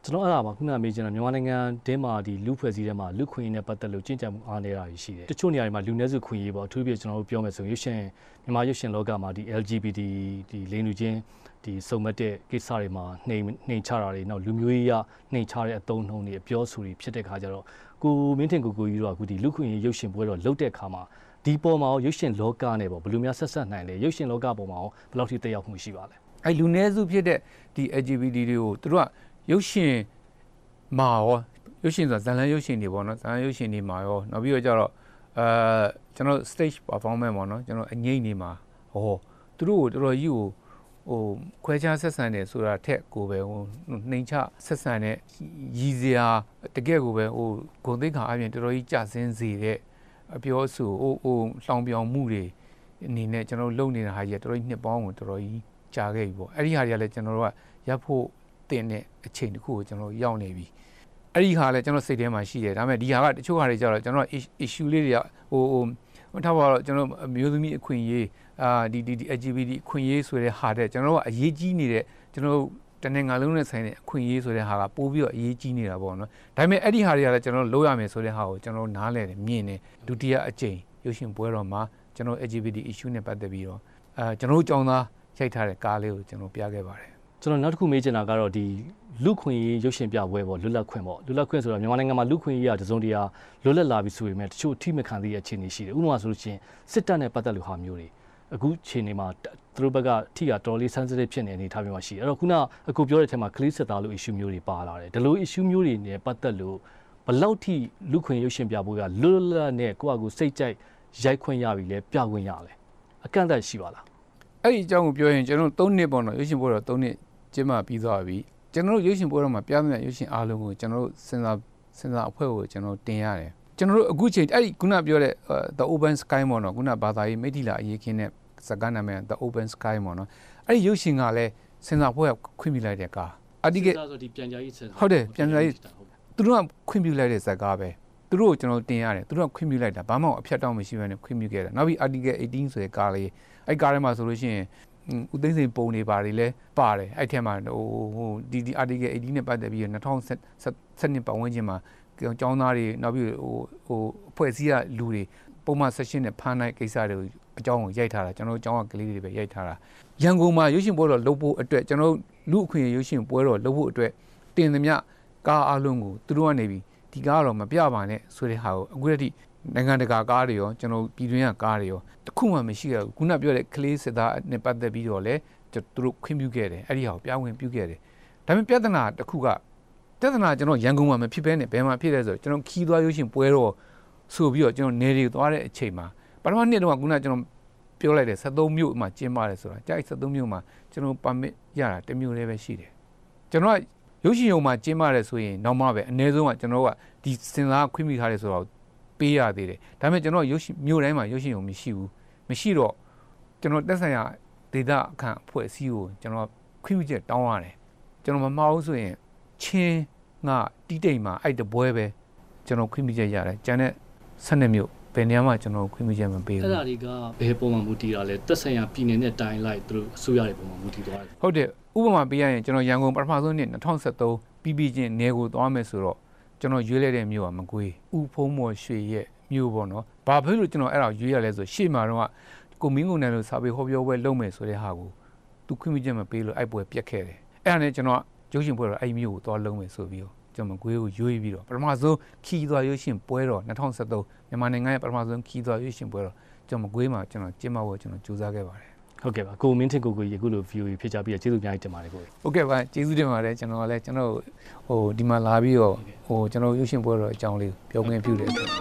ကျွန်တော်အဲ့ဒါမှာခုနမေးချင်တာမြန်မာနိုင်ငံတဲမှာဒီလူဖွဲ့စည်းထဲမှာလူခွင့်နဲ့ပတ်သက်လို့ကျင့်ကြံမှုအားနေတာရှိတယ်တချို့နေရာတွေမှာလူနည်းစုခွင့်ရေးပေါ့အထူးသဖြင့်ကျွန်တော်တို့ပြောမယ်ဆိုရုပ်ရှင်မြန်မာရုပ်ရှင်လောကမှာဒီ L G B T ဒီလိင်လူချင်းဒီစုံမတဲ့ကိစ္စတွေမှာနှိမ်နှိမ်ချတာတွေနောက်လူမျိုးရေးရနှိမ်ချတဲ့အသုံးနှုန်းတွေပြောဆိုတွေဖြစ်တဲ့ခါကျတော့ကိုမင်းထင်ကိုကိုကြီးတို့ကအခုဒီလူခွင့်ရေးရုပ်ရှင်ပွဲတော့လုတ်တဲ့ခါမှာဒီပေါ်မှာရုပ်ရှင်လောကနဲ့ပေါ့ဘယ်လိုများဆက်ဆက်နိုင်လဲရုပ်ရှင်လောကပေါ်မှာဘယ်လောက်ထိတက်ရောက်မှုရှိပါလဲအဲလူနည်းစုဖြစ်တဲ့ဒီ L G B T တွေကိုသူတို့ကရုပ်ရှင်မှာရောရုပ်ရှင်ဆိုတာဇာတ်လမ်းရုပ်ရှင်တွေပေါ့နော်ဇာတ်လမ်းရုပ်ရှင်တွေမှာရောနောက်ပြီးတော့ကျတော့အဲကျွန်တော် stage performance ပေါ့နော်ကျွန်တော်အငိမ့်နေမှာဟောသူတို့ကိုတော်တော်ကြီးကိုဟိုခွဲခြားဆက်ဆံတယ်ဆိုတာထက်ကိုပဲဟိုနှိမ်ချဆက်ဆံတဲ့ရည်စရာတကယ်ကိုပဲဟိုဂုဏ်သိက္ခာအပြင်တော်တော်ကြီးကျဆင်းစေတဲ့အပြောဆိုဟိုဟိုလှောင်ပြောင်မှုတွေအနေနဲ့ကျွန်တော်လုပ်နေတာဟာကြီးတော်တော်ကြီးနှစ်ပေါင်းကိုတော်တော်ကြီးကြာခဲ့ပြီပေါ့အဲ့ဒီဟာတွေကလည်းကျွန်တော်တို့ကရပ်ဖို့တင်တဲ့အချိန်တစ်ခုကိုကျွန်တော်ရောက်နေပြီအဲ့ဒီဟာလည်းကျွန်တော်စိတ်ထဲမှာရှိတယ်ဒါပေမဲ့ဒီဟာကတချို့ဟာတွေကြတော့ကျွန်တော် issue လေးတွေကဟိုဟိုထားပါတော့ကျွန်တော်မျိုးသမီးအခွင့်အရေးအာဒီဒီ L G B T အခွင့်အရေးဆိုတဲ့ဟာတဲ့ကျွန်တော်ကအရေးကြီးနေတဲ့ကျွန်တော်တနင်္ဂနွေလုံးနဲ့ဆိုင်တဲ့အခွင့်အရေးဆိုတဲ့ဟာကပို့ပြီးတော့အရေးကြီးနေတာပေါ့နော်ဒါပေမဲ့အဲ့ဒီဟာတွေကလည်းကျွန်တော်လုပ်ရမယ်ဆိုတဲ့ဟာကိုကျွန်တော်နားလည်တယ်မြင်တယ်ဒုတိယအကြိမ်ရုပ်ရှင်ပွဲတော်မှာကျွန်တော် L G B T issue နဲ့ပတ်သက်ပြီးတော့အာကျွန်တော်ကြောင်းသားရိုက်ထားတဲ့ကားလေးကိုကျွန်တော်ပြခဲ့ပါတယ်ကျွန်တော်နောက်တစ်ခုမေးချင်တာကတော့ဒီလူခွင့်ရေးရုပ်ရှင်ပြပွဲပေါ့လွတ်လပ်ခွင့်ပေါ့လွတ်လပ်ခွင့်ဆိုတာမြန်မာနိုင်ငံမှာလူခွင့်ရေးရတစုံတရာလွတ်လပ်လာပြီဆိုပေမဲ့တချို့အထိမခံသေးတဲ့အခြေအနေရှိတယ်ဥပမာဆိုလို့ရှိရင်စစ်တပ်နဲ့ပတ်သက်လို့ဟာမျိုးတွေအခုအခြေအနေမှာသူတို့ဘက်ကထိကတော်လေး sensitive ဖြစ်နေအနေထားမျိုးမှာရှိတယ်အဲ့တော့ခုနအခုပြောတဲ့အထက်မှာ clear စစ်သားလို့ issue မျိုးတွေပါလာတယ်ဒီလို issue မျိုးတွေနဲ့ပတ်သက်လို့ဘယ်လောက်ထိလူခွင့်ရုပ်ရှင်ပြပွဲကလွတ်လပ်နဲ့ကိုယ့်အကူစိတ်ကြိုက်ရိုက်ခွင့်ရပြီလဲပြခွင့်ရလဲအကန့်အသတ်ရှိပါလားအဲ့ဒီအကြောင်းကိုပြောရင်ကျွန်တော်သုံးနှစ်ပေါ့နော်ရုပ်ရှင်ပွဲတော်သုံးနှစ်ကျင်းပပြီးသွားပြီကျွန်တော်တို့ရုပ်ရှင်ပွဲတော်မှာပြသမယ့်ရုပ်ရှင်အားလုံးကိုကျွန်တော်တို့စဉ်းစားစဉ်းစားအဖွဲ့ကိုကျွန်တော်တင်ရတယ်ကျွန်တော်တို့အခုချိန်အဲ့ဒီခုနပြောတဲ့ the open sky ပေါ့နော်ခုနဘာသာရေးမိထီလာအရေးခင်းတဲ့စကားနာမည် the open sky ပေါ့နော်အဲ့ဒီရုပ်ရှင်ကလည်းစဉ်းစားဖွဲ့ခွင့်ပြုလိုက်တဲ့ကားအတိကဆိုဒီပြန်ကြားရေးစဉ်းစားဟုတ်တယ်ပြန်ကြားရေးသူတို့ကခွင့်ပြုလိုက်တဲ့စကားပဲသူတို့ကိုကျွန်တော်တင်ရတယ်သူတို့ကခွင့်ပြုလိုက်တာဘာမှအဖြတ်တောင်းမရှိဘဲနဲ့ခွင့်ပြုခဲ့တာနောက်ပြီး article eighteen ဆိုတဲ့ကားလေးအဲ့ကားထဲမှာဆိုလို့ရှိရင်ဦးသိန်းစိန်ပုံတွေပါတယ်လဲပါတယ်အဲ့ထဲမှာဟိုဟိုဒီဒီ article eighteen နဲ့ပတ်သက်ပြီးတော့twenty seventeenပတ်ဝန်းကျင်မှာကျောင်းသားတွေနောက်ပြီးဟိုဟိုအဖွဲ့အစည်းကလူတွေပုံမှန် session နဲ့ဖမ်းနိုင်ကိစ္စတွေကိုအကြောင်းကိုရိုက်ထားတာကျွန်တော်တို့ကျောင်းကကလေးတွေပဲရိုက်ထားတာရန်ကုန်မှာရုပ်ရှင်ပွဲတော်လုပ်ဖို့အတွက်ကျွန်တော်တို့လူအခွင့်အရေးရုပ်ရှင်ပွဲတော်လုပ်ဖို့အတွက်တင်သမျှကားအလုံးကိုသူတို့ကနေပြီးဒီကားတော့မပြပါနဲ့ဆိုတဲ့ဟာကိုအခုတည်းနိုင်ငံတကာကားတွေရောကျွန်တော်ပြည်တွင်းကကားတွေရောတခုမှမရှိရဘူးခုနပြောတဲ့ကလေးစစ်သားနဲ့ပတ်သက်ပြီးတော့လဲသူတို့ခွင့်ပြုခဲ့တယ်အဲ့ဒီဟာကိုပြောင်းဝင်ပြုခဲ့တယ်ဒါပေမဲ့ပြဿနာတစ်ခုကပြဿနာကျွန်တော်ရန်ကုန်မှာမဖြစ်ဘဲနဲ့ဘယ်မှာဖြစ်လဲဆိုတော့ကျွန်တော်ခီးသွားရုပ်ရှင်ပွဲတော်ဆိုပြီးတော့ကျွန်တော်နေတွေသွားတဲ့အချိန်မှာပထမနှစ်တုန်းကခုနကျွန်တော်ပြောလိုက်တဲ့seventeenမြို့မှာကျင်းပတယ်ဆိုတာကြိုက်seventeenမြို့မှာကျွန်တော်ပါမစ်ရတာတစ်မြို့လေးပဲရှိတယ်ကျွန်တော်ကရုပ်ရှင်ရုံမှာကျင်းပတယ်ဆိုရင်နောက်မှပဲအနည်းဆုံးကကျွန်တော်ကဒီစင်စားခွင့်ပြုထားတယ်ဆိုတော့ပေးရသေးတယ်ဒါပေမဲ့ကျွန်တော်ရုပ်ရှင်မြို့တိုင်းမှာရုပ်ရှင်ရုံမရှိဘူးမရှိတော့ကျွန်တော်တက်ဆိုင်ရာဒေတာအခန့်အဖွဲ့အစည်းကိုကျွန်တော်ခွင့်ပြုချက်တောင်းရတယ်ကျွန်တော်မမှားဘူးဆိုရင်ချင်းငါတီးတိမ်မှာအဲ့တပွဲပဲကျွန်တော်ခွင့်ပြုချက်ရတယ်ကျန်တဲ့seventeenမြို့ဘယ်နေရာမှာကျွန်တော်ခွင့်ပြုချက်မပေးဘူးအဲ့ဒါတွေကဘယ်ပုံမှန်မူတည်တာလဲတက်ဆိုင်ရာပြည်နယ်နဲ့တိုင်းလိုက်သူတို့အစိုးရတွေပုံမှန်မူတည်သွားတယ်ဟုတ်တယ်ဥပမာပေးရရင်ကျွန်တော်ရန်ကုန်ပထမဆုံးနှစ်twenty seventeenပြီးပြီးချင်းနေကိုသွားမယ်ဆိုတော့ကျွန်တော်ရွေးလိုက်တဲ့မြို့ကမကွေးဥဖုံးမော်ရွှေရဲ့မြို့ပေါ့နော်ဘာဖြစ်လို့ကျွန်တော်အဲ့ဒါရွေးရလဲဆိုရှေ့မှာတော့ကိုမင်းကုန်တယ်လို့စာပေဟောပြောပွဲလုပ်မယ်ဆိုတဲ့ဟာကိုသူခွင့်ပြုချက်မပေးလို့အဲ့ပွဲပြက်ခဲ့တယ်အဲ့ဒါနဲ့ကျွန်တော်ရုပ်ရှင်ပွဲတော့အဲ့မြို့ကိုသွားလုံးမယ်ဆိုပြီးတော့ကျွန်တော်မကွေးကိုရွေးပြီးတော့ပထမဆုံးခီးသွားရုပ်ရှင်ပွဲတော့twenty seventeenမြန်မာနိုင်ငံရဲ့ပထမဆုံးခီးသွားရုပ်ရှင်ပွဲတော့ကျွန်တော်မကွေးမှာကျွန်တော်ကျင်းပဖို့ကျွန်တော်ကြိုးစားခဲ့ပါတယ်ဟုတ်ကဲ့ပါကိုမင်းထင်ကိုကိုကြီးအခုလို view ဖြစ်ကြပြီးတော့ကျေးဇူးအများကြီးတင်ပါတယ်ကိုဟုတ်ကဲ့ပါကျေးဇူးတင်ပါတယ်ကျွန်တော်ကလည်းကျွန်တော်ဟိုဒီမှာလာပြီးတော့ဟိုကျွန်တော်ရုပ်ရှင်ပွဲတော့အကြောင်းလေးပြောခွင့်ပြုတယ်အတွက်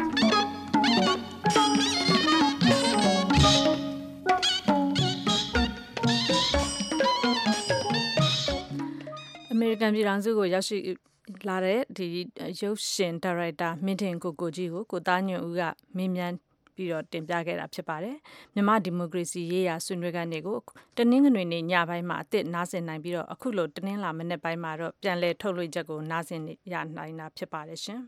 အမေရိကန်ပြည်ထောင်စုကိုရောက်ရှိလာတဲ့ဒီရုပ်ရှင်ဒါရိုက်တာမင်းထင်ကိုကိုကြီးကိုကိုသားညွန့်ဦးကမေးမြန်းပြီးတော့တင်ပြခဲ့တာဖြစ်ပါတယ်မြန်မာဒီမိုကရေစီရေးရာဆွေးနွေးခန်းတွေကိုတနင်္ဂနွေနေ့ညပိုင်းမှာအသစ်နားဆင်နိုင်ပြီးတော့အခုလိုတနင်္လာမနေ့ပိုင်းမှာတော့ပြန်လည်ထုတ်လွှင့်ချက်ကိုနားဆင်ရနိုင်တာဖြစ်ပါတယ်ရှင်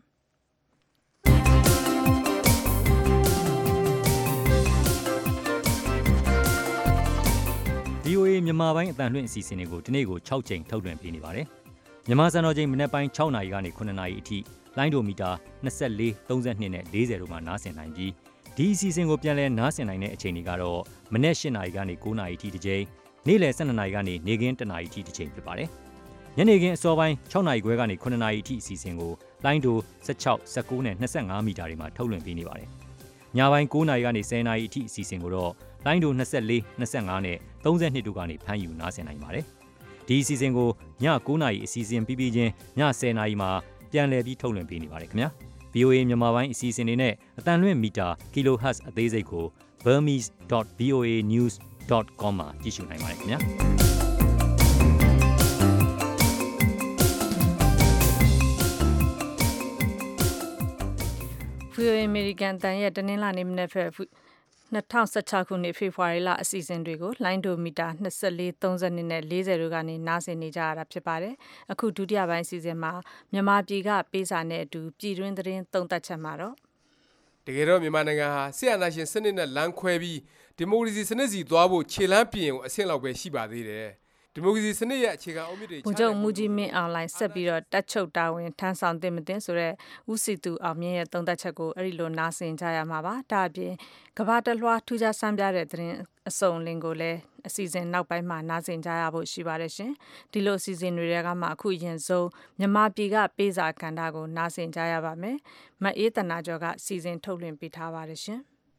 ဗီအိုအေ မြန်မာပိုင်းအသံလွှင့်အစီအစဉ်တွေကိုဒီနေ့ကိုsixကြိမ်ထုတ်လွှင့်ပေးနေပါတယ်မြန်မာစံတော်ချိန်မနက်ပိုင်း၆နာရီကနေခုနှစ်နာရီအထိလိုင်းဒိုမီတာနှစ်၄ သုံး၂နဲ့၄၀တို့မှာနားဆင်နိုင်ပြီးဒီအစီအစဉ်ကိုပြန်လည်နားဆင်နိုင်တဲ့အချိန်တွေကတော့မနက်၈နာရီကနေ၉နာရီအထိတစ်ချိန်နေ့လယ်၁၂နာရီကနေနေ့ခင်း၁နာရီအထိတစ်ချိန်ဖြစ်ပါတယ်။ညနေခင်းအစောပိုင်း၆နာရီခွဲကနေခုနှစ်နာရီအထိအစီအစဉ်ကိုလိုင်းဒို၁၆ ၁၉နဲ့၂၅မီတာတွေမှာထုတ်လွှင့်ပေးနေပါတယ်။ညပိုင်း၉နာရီကနေ၁၀နာရီအထိအစီအစဉ်ကိုတော့လိုင်းဒို၂၄ ၂၅နဲ့၃၂တို့ကနေဖမ်းယူနားဆင်နိုင်ပါတယ်။ဒီအစီအစဉ်ကိုည၉နာရီအစီအစဉ်ပြီးပြီးချင်းည၁၀နာရီမှာပြန်လည်ပြီးထုတ်လွှင့်ပေးနေပါတယ်ခင်ဗျာ။ ဗီ အို အေ မြန်မာပိုင်းအစီအစဉ်တွေနဲ့အတန်လွင့်မီတာ kilohertz အသေးစိတ်ကို burmese dot v o a news dot com မှာကြည့်ရှုနိုင်ပါတယ်ခင်ဗျာ။ဗီ အို အေ American တန်ရဲ့တနင်္လာနေ့မနေ့ဖက်၂၀၁၆ခုနှစ်ဖေဖော်ဝါရီလအစီအစဉ်တွေကိုလိုင်းဒိုမီတာ၂၄ ၃၂နဲ့၄၀တို့ကနေနားဆင်နေကြရတာဖြစ်ပါတယ်။အခုဒုတိယပိုင်းအစီအစဉ်မှာမြန်မာပြည်ကပေးစာနဲ့အတူပြည်တွင်းသတင်းသုံးသပ်ချက်မှာတော့တကယ်တော့မြန်မာနိုင်ငံဟာဆီယနာရှင်စနစ်နဲ့လမ်းခွဲပြီးဒီမိုကရေစီစနစ်စီသွားဖို့ခြေလမ်းပြင်ကိုအဆင့်လောက်ပဲရှိပါသေးတယ်။ဒီမိုကရေစီစနစ်ရဲ့အခြေခံအုတ်မြစ်တွေဗိုလ်ချုပ်မူကြီးမင်းအောင်လှိုင်ဆက်ပြီးတော့တက်ချုပ်တာဝန်ထမ်းဆောင်တင်မတင်ဆိုတော့ဦးစီသူအောင်မြင့်ရဲ့သုံးသပ်ချက်ကိုအဲ့ဒီလိုနားဆင်ကြရမှာပါဒါအပြင်ကဘာတလွှားထူးခြားဆန်းပြတဲ့သတင်းအစုံလင်ကိုလည်းအစီအစဉ်နောက်ပိုင်းမှာနားဆင်ကြရဖို့ရှိပါတယ်ရှင်ဒီလိုအစီအစဉ်တွေကမှအခုရင်ဆုံးမြန်မာပြည်ကပေးစာကဏ္ဍကိုနားဆင်ကြရပါမယ်မအေးတနာကျော်ကစီစဉ်ထုတ်လွှင့်ပေးထားပါတယ်ရှင်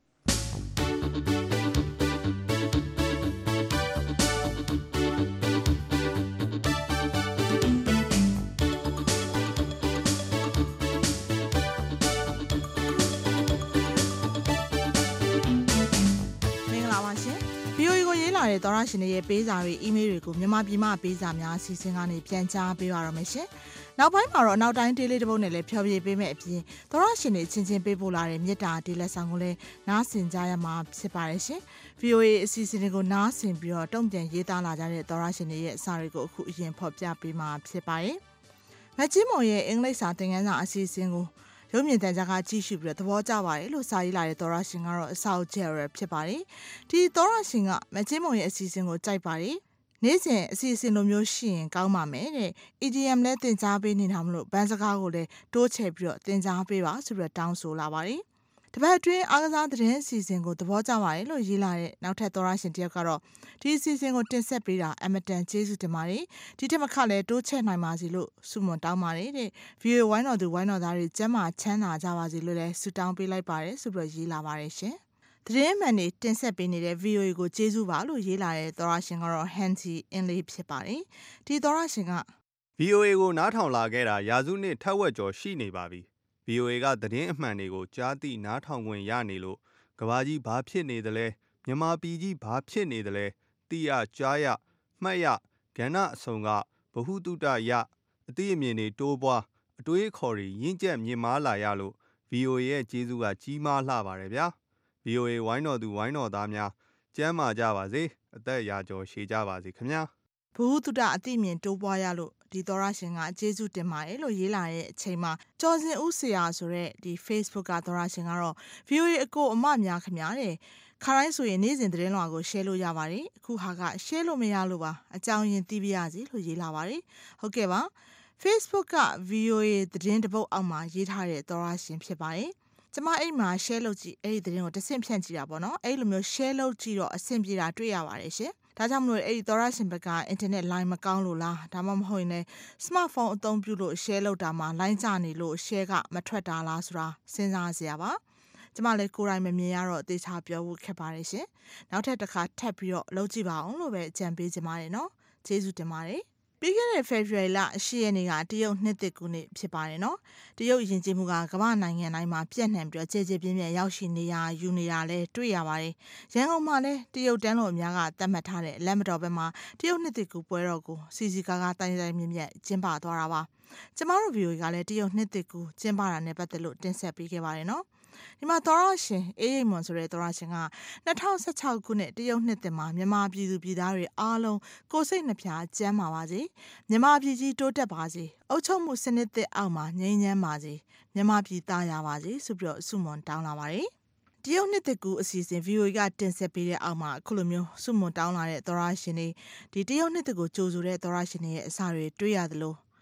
တဲ့သောရရှင်တွေရဲ့ပေးစာတွေအီးမေးလ်တွေကိုမြန်မာပြည်မှပေးစာများအစီအစဉ်ကနေပြန်ကြားပေးပါရမယ်ရှင်။နောက်ပိုင်းမှာတော့နောက်တိုင်းဒေးလေးတစ်ပုဒ်နဲ့လည်းဖျော်ဖြေပေးမယ်အပြင်သောရရှင်တွေချင်းချင်းပေးပို့လာတဲ့မြေတာဒေးလက်ဆောင်ကိုလည်းနားဆင်ကြရမှာဖြစ်ပါတယ်ရှင်။ ဗီ အို အေ အစီအစဉ်တွေကိုနားဆင်ပြီးတော့တုံ့ပြန်ရေးသားလာကြတဲ့သောရရှင်တွေရဲ့အစာတွေကိုအခုအရင်ဖော်ပြပေးမှာဖြစ်ပါတယ်။မက်ကြီးမော်ရဲ့အင်္ဂလိပ်စာသင်ခန်းစာအစီအစဉ်ကိုရုပ်မြင်သံကြားကကြည့်ရှုပြီးတော့သဘောကျပါတယ်လို့စာရေးလာတဲ့သောရရှင်ကတော့အဆောက်ဂျယ်ရဖြစ်ပါတယ်။ဒီသောရရှင်ကမက်ချင်းမုံရဲ့အစီအစဉ်ကိုကြိုက်ပါတယ်။နေ့စဉ်အစီအစဉ်လိုမျိုးရှိရင်ကောင်းပါမယ်တဲ့။ E D M လည်းသင်ကြားပေးနေတာမလို့ဘန်းစကားကိုလည်းတိုးချဲ့ပြီးတော့သင်ကြားပေးပါဆိုပြီးတော့တောင်းဆိုလာပါတယ်။တပတ်အတွင်းအားကစားသတင်းအစီအစဉ်ကိုသဘောကျပါတယ်လို့ရေးလာတဲ့နောက်ထပ်သောရရှင်တယောက်ကတော့ဒီအစီအစဉ်ကိုတင်ဆက်ပေးတာအမတန်ကျေးဇူးတင်ပါတယ်ဒီထက်မခလည်းတိုးချဲ့နိုင်ပါစေလို့ဆုမွန်တောင်းပါတယ်တဲ့ ဗီ အို အေ ဝိုင်းတော်သူဝိုင်းတော်သားတွေကျမ်းမာချမ်းသာကြပါစေလို့လည်းဆုတောင်းပေးလိုက်ပါတယ်ဆိုပြီးရေးလာပါတယ်ရှင်သတင်းမှန်တွေတင်ဆက်ပေးနေတဲ့ ဗီ အို အေ ကိုကျေးဇူးပါလို့ရေးလာတဲ့သောရရှင်ကတော့ Handy အင်းလေးဖြစ်ပါတယ်ဒီသောရရှင်ကဗီ အို အေ ကိုနားထောင်လာခဲ့တာရာစုနှစ်ထက်ဝက်ကျော်ရှိနေပါပြီဗီ အို အေ ကသတင်းအမှန်တွေကိုကြားသိနားထောင်ခွင့်ရနေလို့ကဘာကြီးဘာဖြစ်နေသလဲမြန်မာပြည်ကြီးဘာဖြစ်နေသလဲသိရကြားရမှတ်ရကဏ္ဍအစုံကဗဟုသုတရအသိအမြင်တွေတိုးပွားအတွေးခေါ်တွေရင့်ကျက်မြင့်မားလာရလို့ ဗီ အို အေ ရဲ့ကျေးဇူးကကြီးမားလှပါတယ်ဗျာ ဗီ အို အေ ဝိုင်းတော်သူဝိုင်းတော်သားများကျမ်းမာကြပါစေအသက်ရာကျော်ရှည်ကြပါစေခင်ဗျာဘုဟုတုတအသိမြင်တိုးပွားရလို့ဒီသောရရှင်ကကျေးဇူးတင်ပါတယ်လို့ရေးလာတဲ့အချိန်မှာကျော်စင်ဦးဆရာဆိုတဲ့ဒီ Facebook ကသောရရှင်ကတော့ ဗီ အို အေ အကိုအမများခင်ဗျာတဲ့ခါတိုင်းဆိုရင်နေ့စဉ်သတင်းလွှာကို share လို့ရပါတယ်အခုဟာက share လို့မရလို့ပါအကြောင်းရင်းသိပြရစီလို့ရေးလာပါတယ်ဟုတ်ကဲ့ပါ Facebook က ဗီ အို အေ သတင်းတစ်ပုဒ်အောက်မှာရေးထားတဲ့သောရရှင်ဖြစ်ပါတယ်ကျမအိမ်မှာ share လုပ်ကြည့်အဲ့ဒီသတင်းကိုတစ်ဆင့်ဖြန့်ကြည့်တာပေါ့နော်အဲ့လိုမျိုး share လုပ်ကြည့်တော့အဆင်ပြေတာတွေ့ရပါတယ်ရှင်ဒါကြောင့်မလို့အဲ့ဒီသောရရှင်ဘက်က internet line မကောင်းလို့လားဒါမှမဟုတ်ရင်လည်း smartphone အသုံးပြုလို့ share လုပ်တာမှာ line ကျနေလို့ share ကမထွက်တာလားဆိုတာစဉ်းစားစရာပါကျမလည်းကိုယ်တိုင်မမြင်ရတော့အသေးချာပြောဖို့ခက်ပါတယ်ရှင်နောက်ထပ်တစ်ခါထပ်ပြီးတော့လုပ်ကြည့်ပါအောင်လို့ပဲအကြံပေးချင်ပါတယ်နော်ကျေးဇူးတင်ပါတယ်ပြီးခဲ့တဲ့ February လ၈ရက်နေ့ကတရုတ်နှစ်သစ်ကူးနေ့ဖြစ်ပါတယ်နော်တရုတ်ယဉ်ကျေးမှုကကမ္ဘာနိုင်ငံတိုင်းမှာပြန့်နှံ့ပြီးတော့ကျေကျေပြင်းပြင်းရောက်ရှိနေရယူနေတာလည်းတွေ့ရပါတယ်ရန်ကုန်မှာလည်းတရုတ်တန်းလို့အများကသတ်မှတ်ထားတဲ့လက်မတော်ဘက်မှာတရုတ်နှစ်သစ်ကူးပွဲတော်ကိုစီစီကားကားတိုင်းတိုင်းမြင့်မြတ်ကျင်းပသွားတာပါကျမတို့ ဗီ အို အေ ကလည်းတရုတ်နှစ်သစ်ကူးကျင်းပတာနဲ့ပတ်သက်လို့တင်ဆက်ပေးခဲ့ပါတယ်နော်ဒီမှာသောရရှင်အေးရိမ်မွန်ဆိုတဲ့သောရရှင်က၂၀၁၆ခုနှစ်တရုတ်နှစ်သစ်မှာမြန်မာပြည်သူပြည်သားတွေအားလုံးကိုယ်စိတ်နှပြကျန်းမာပါစေမြန်မာပြည်ကြီးတိုးတက်ပါစေအုပ်ချုပ်မှုစနစ်သစ်အောက်မှာငြိမ်းချမ်းပါစေမြန်မာပြည်သားရပါစေဆိုပြီးတော့ဆုမွန်တောင်းလာပါတယ်တရုတ်နှစ်သစ်ကူးအစီအစဉ် ဗီ အို အေ ကတင်ဆက်ပေးတဲ့အောက်မှာအခုလိုမျိုးဆုမွန်တောင်းလာတဲ့သောရရှင်တွေဒီတရုတ်နှစ်သစ်ကိုကြိုဆိုတဲ့သောရရှင်တွေရဲ့အစာတွေတွေ့ရတယ်လို့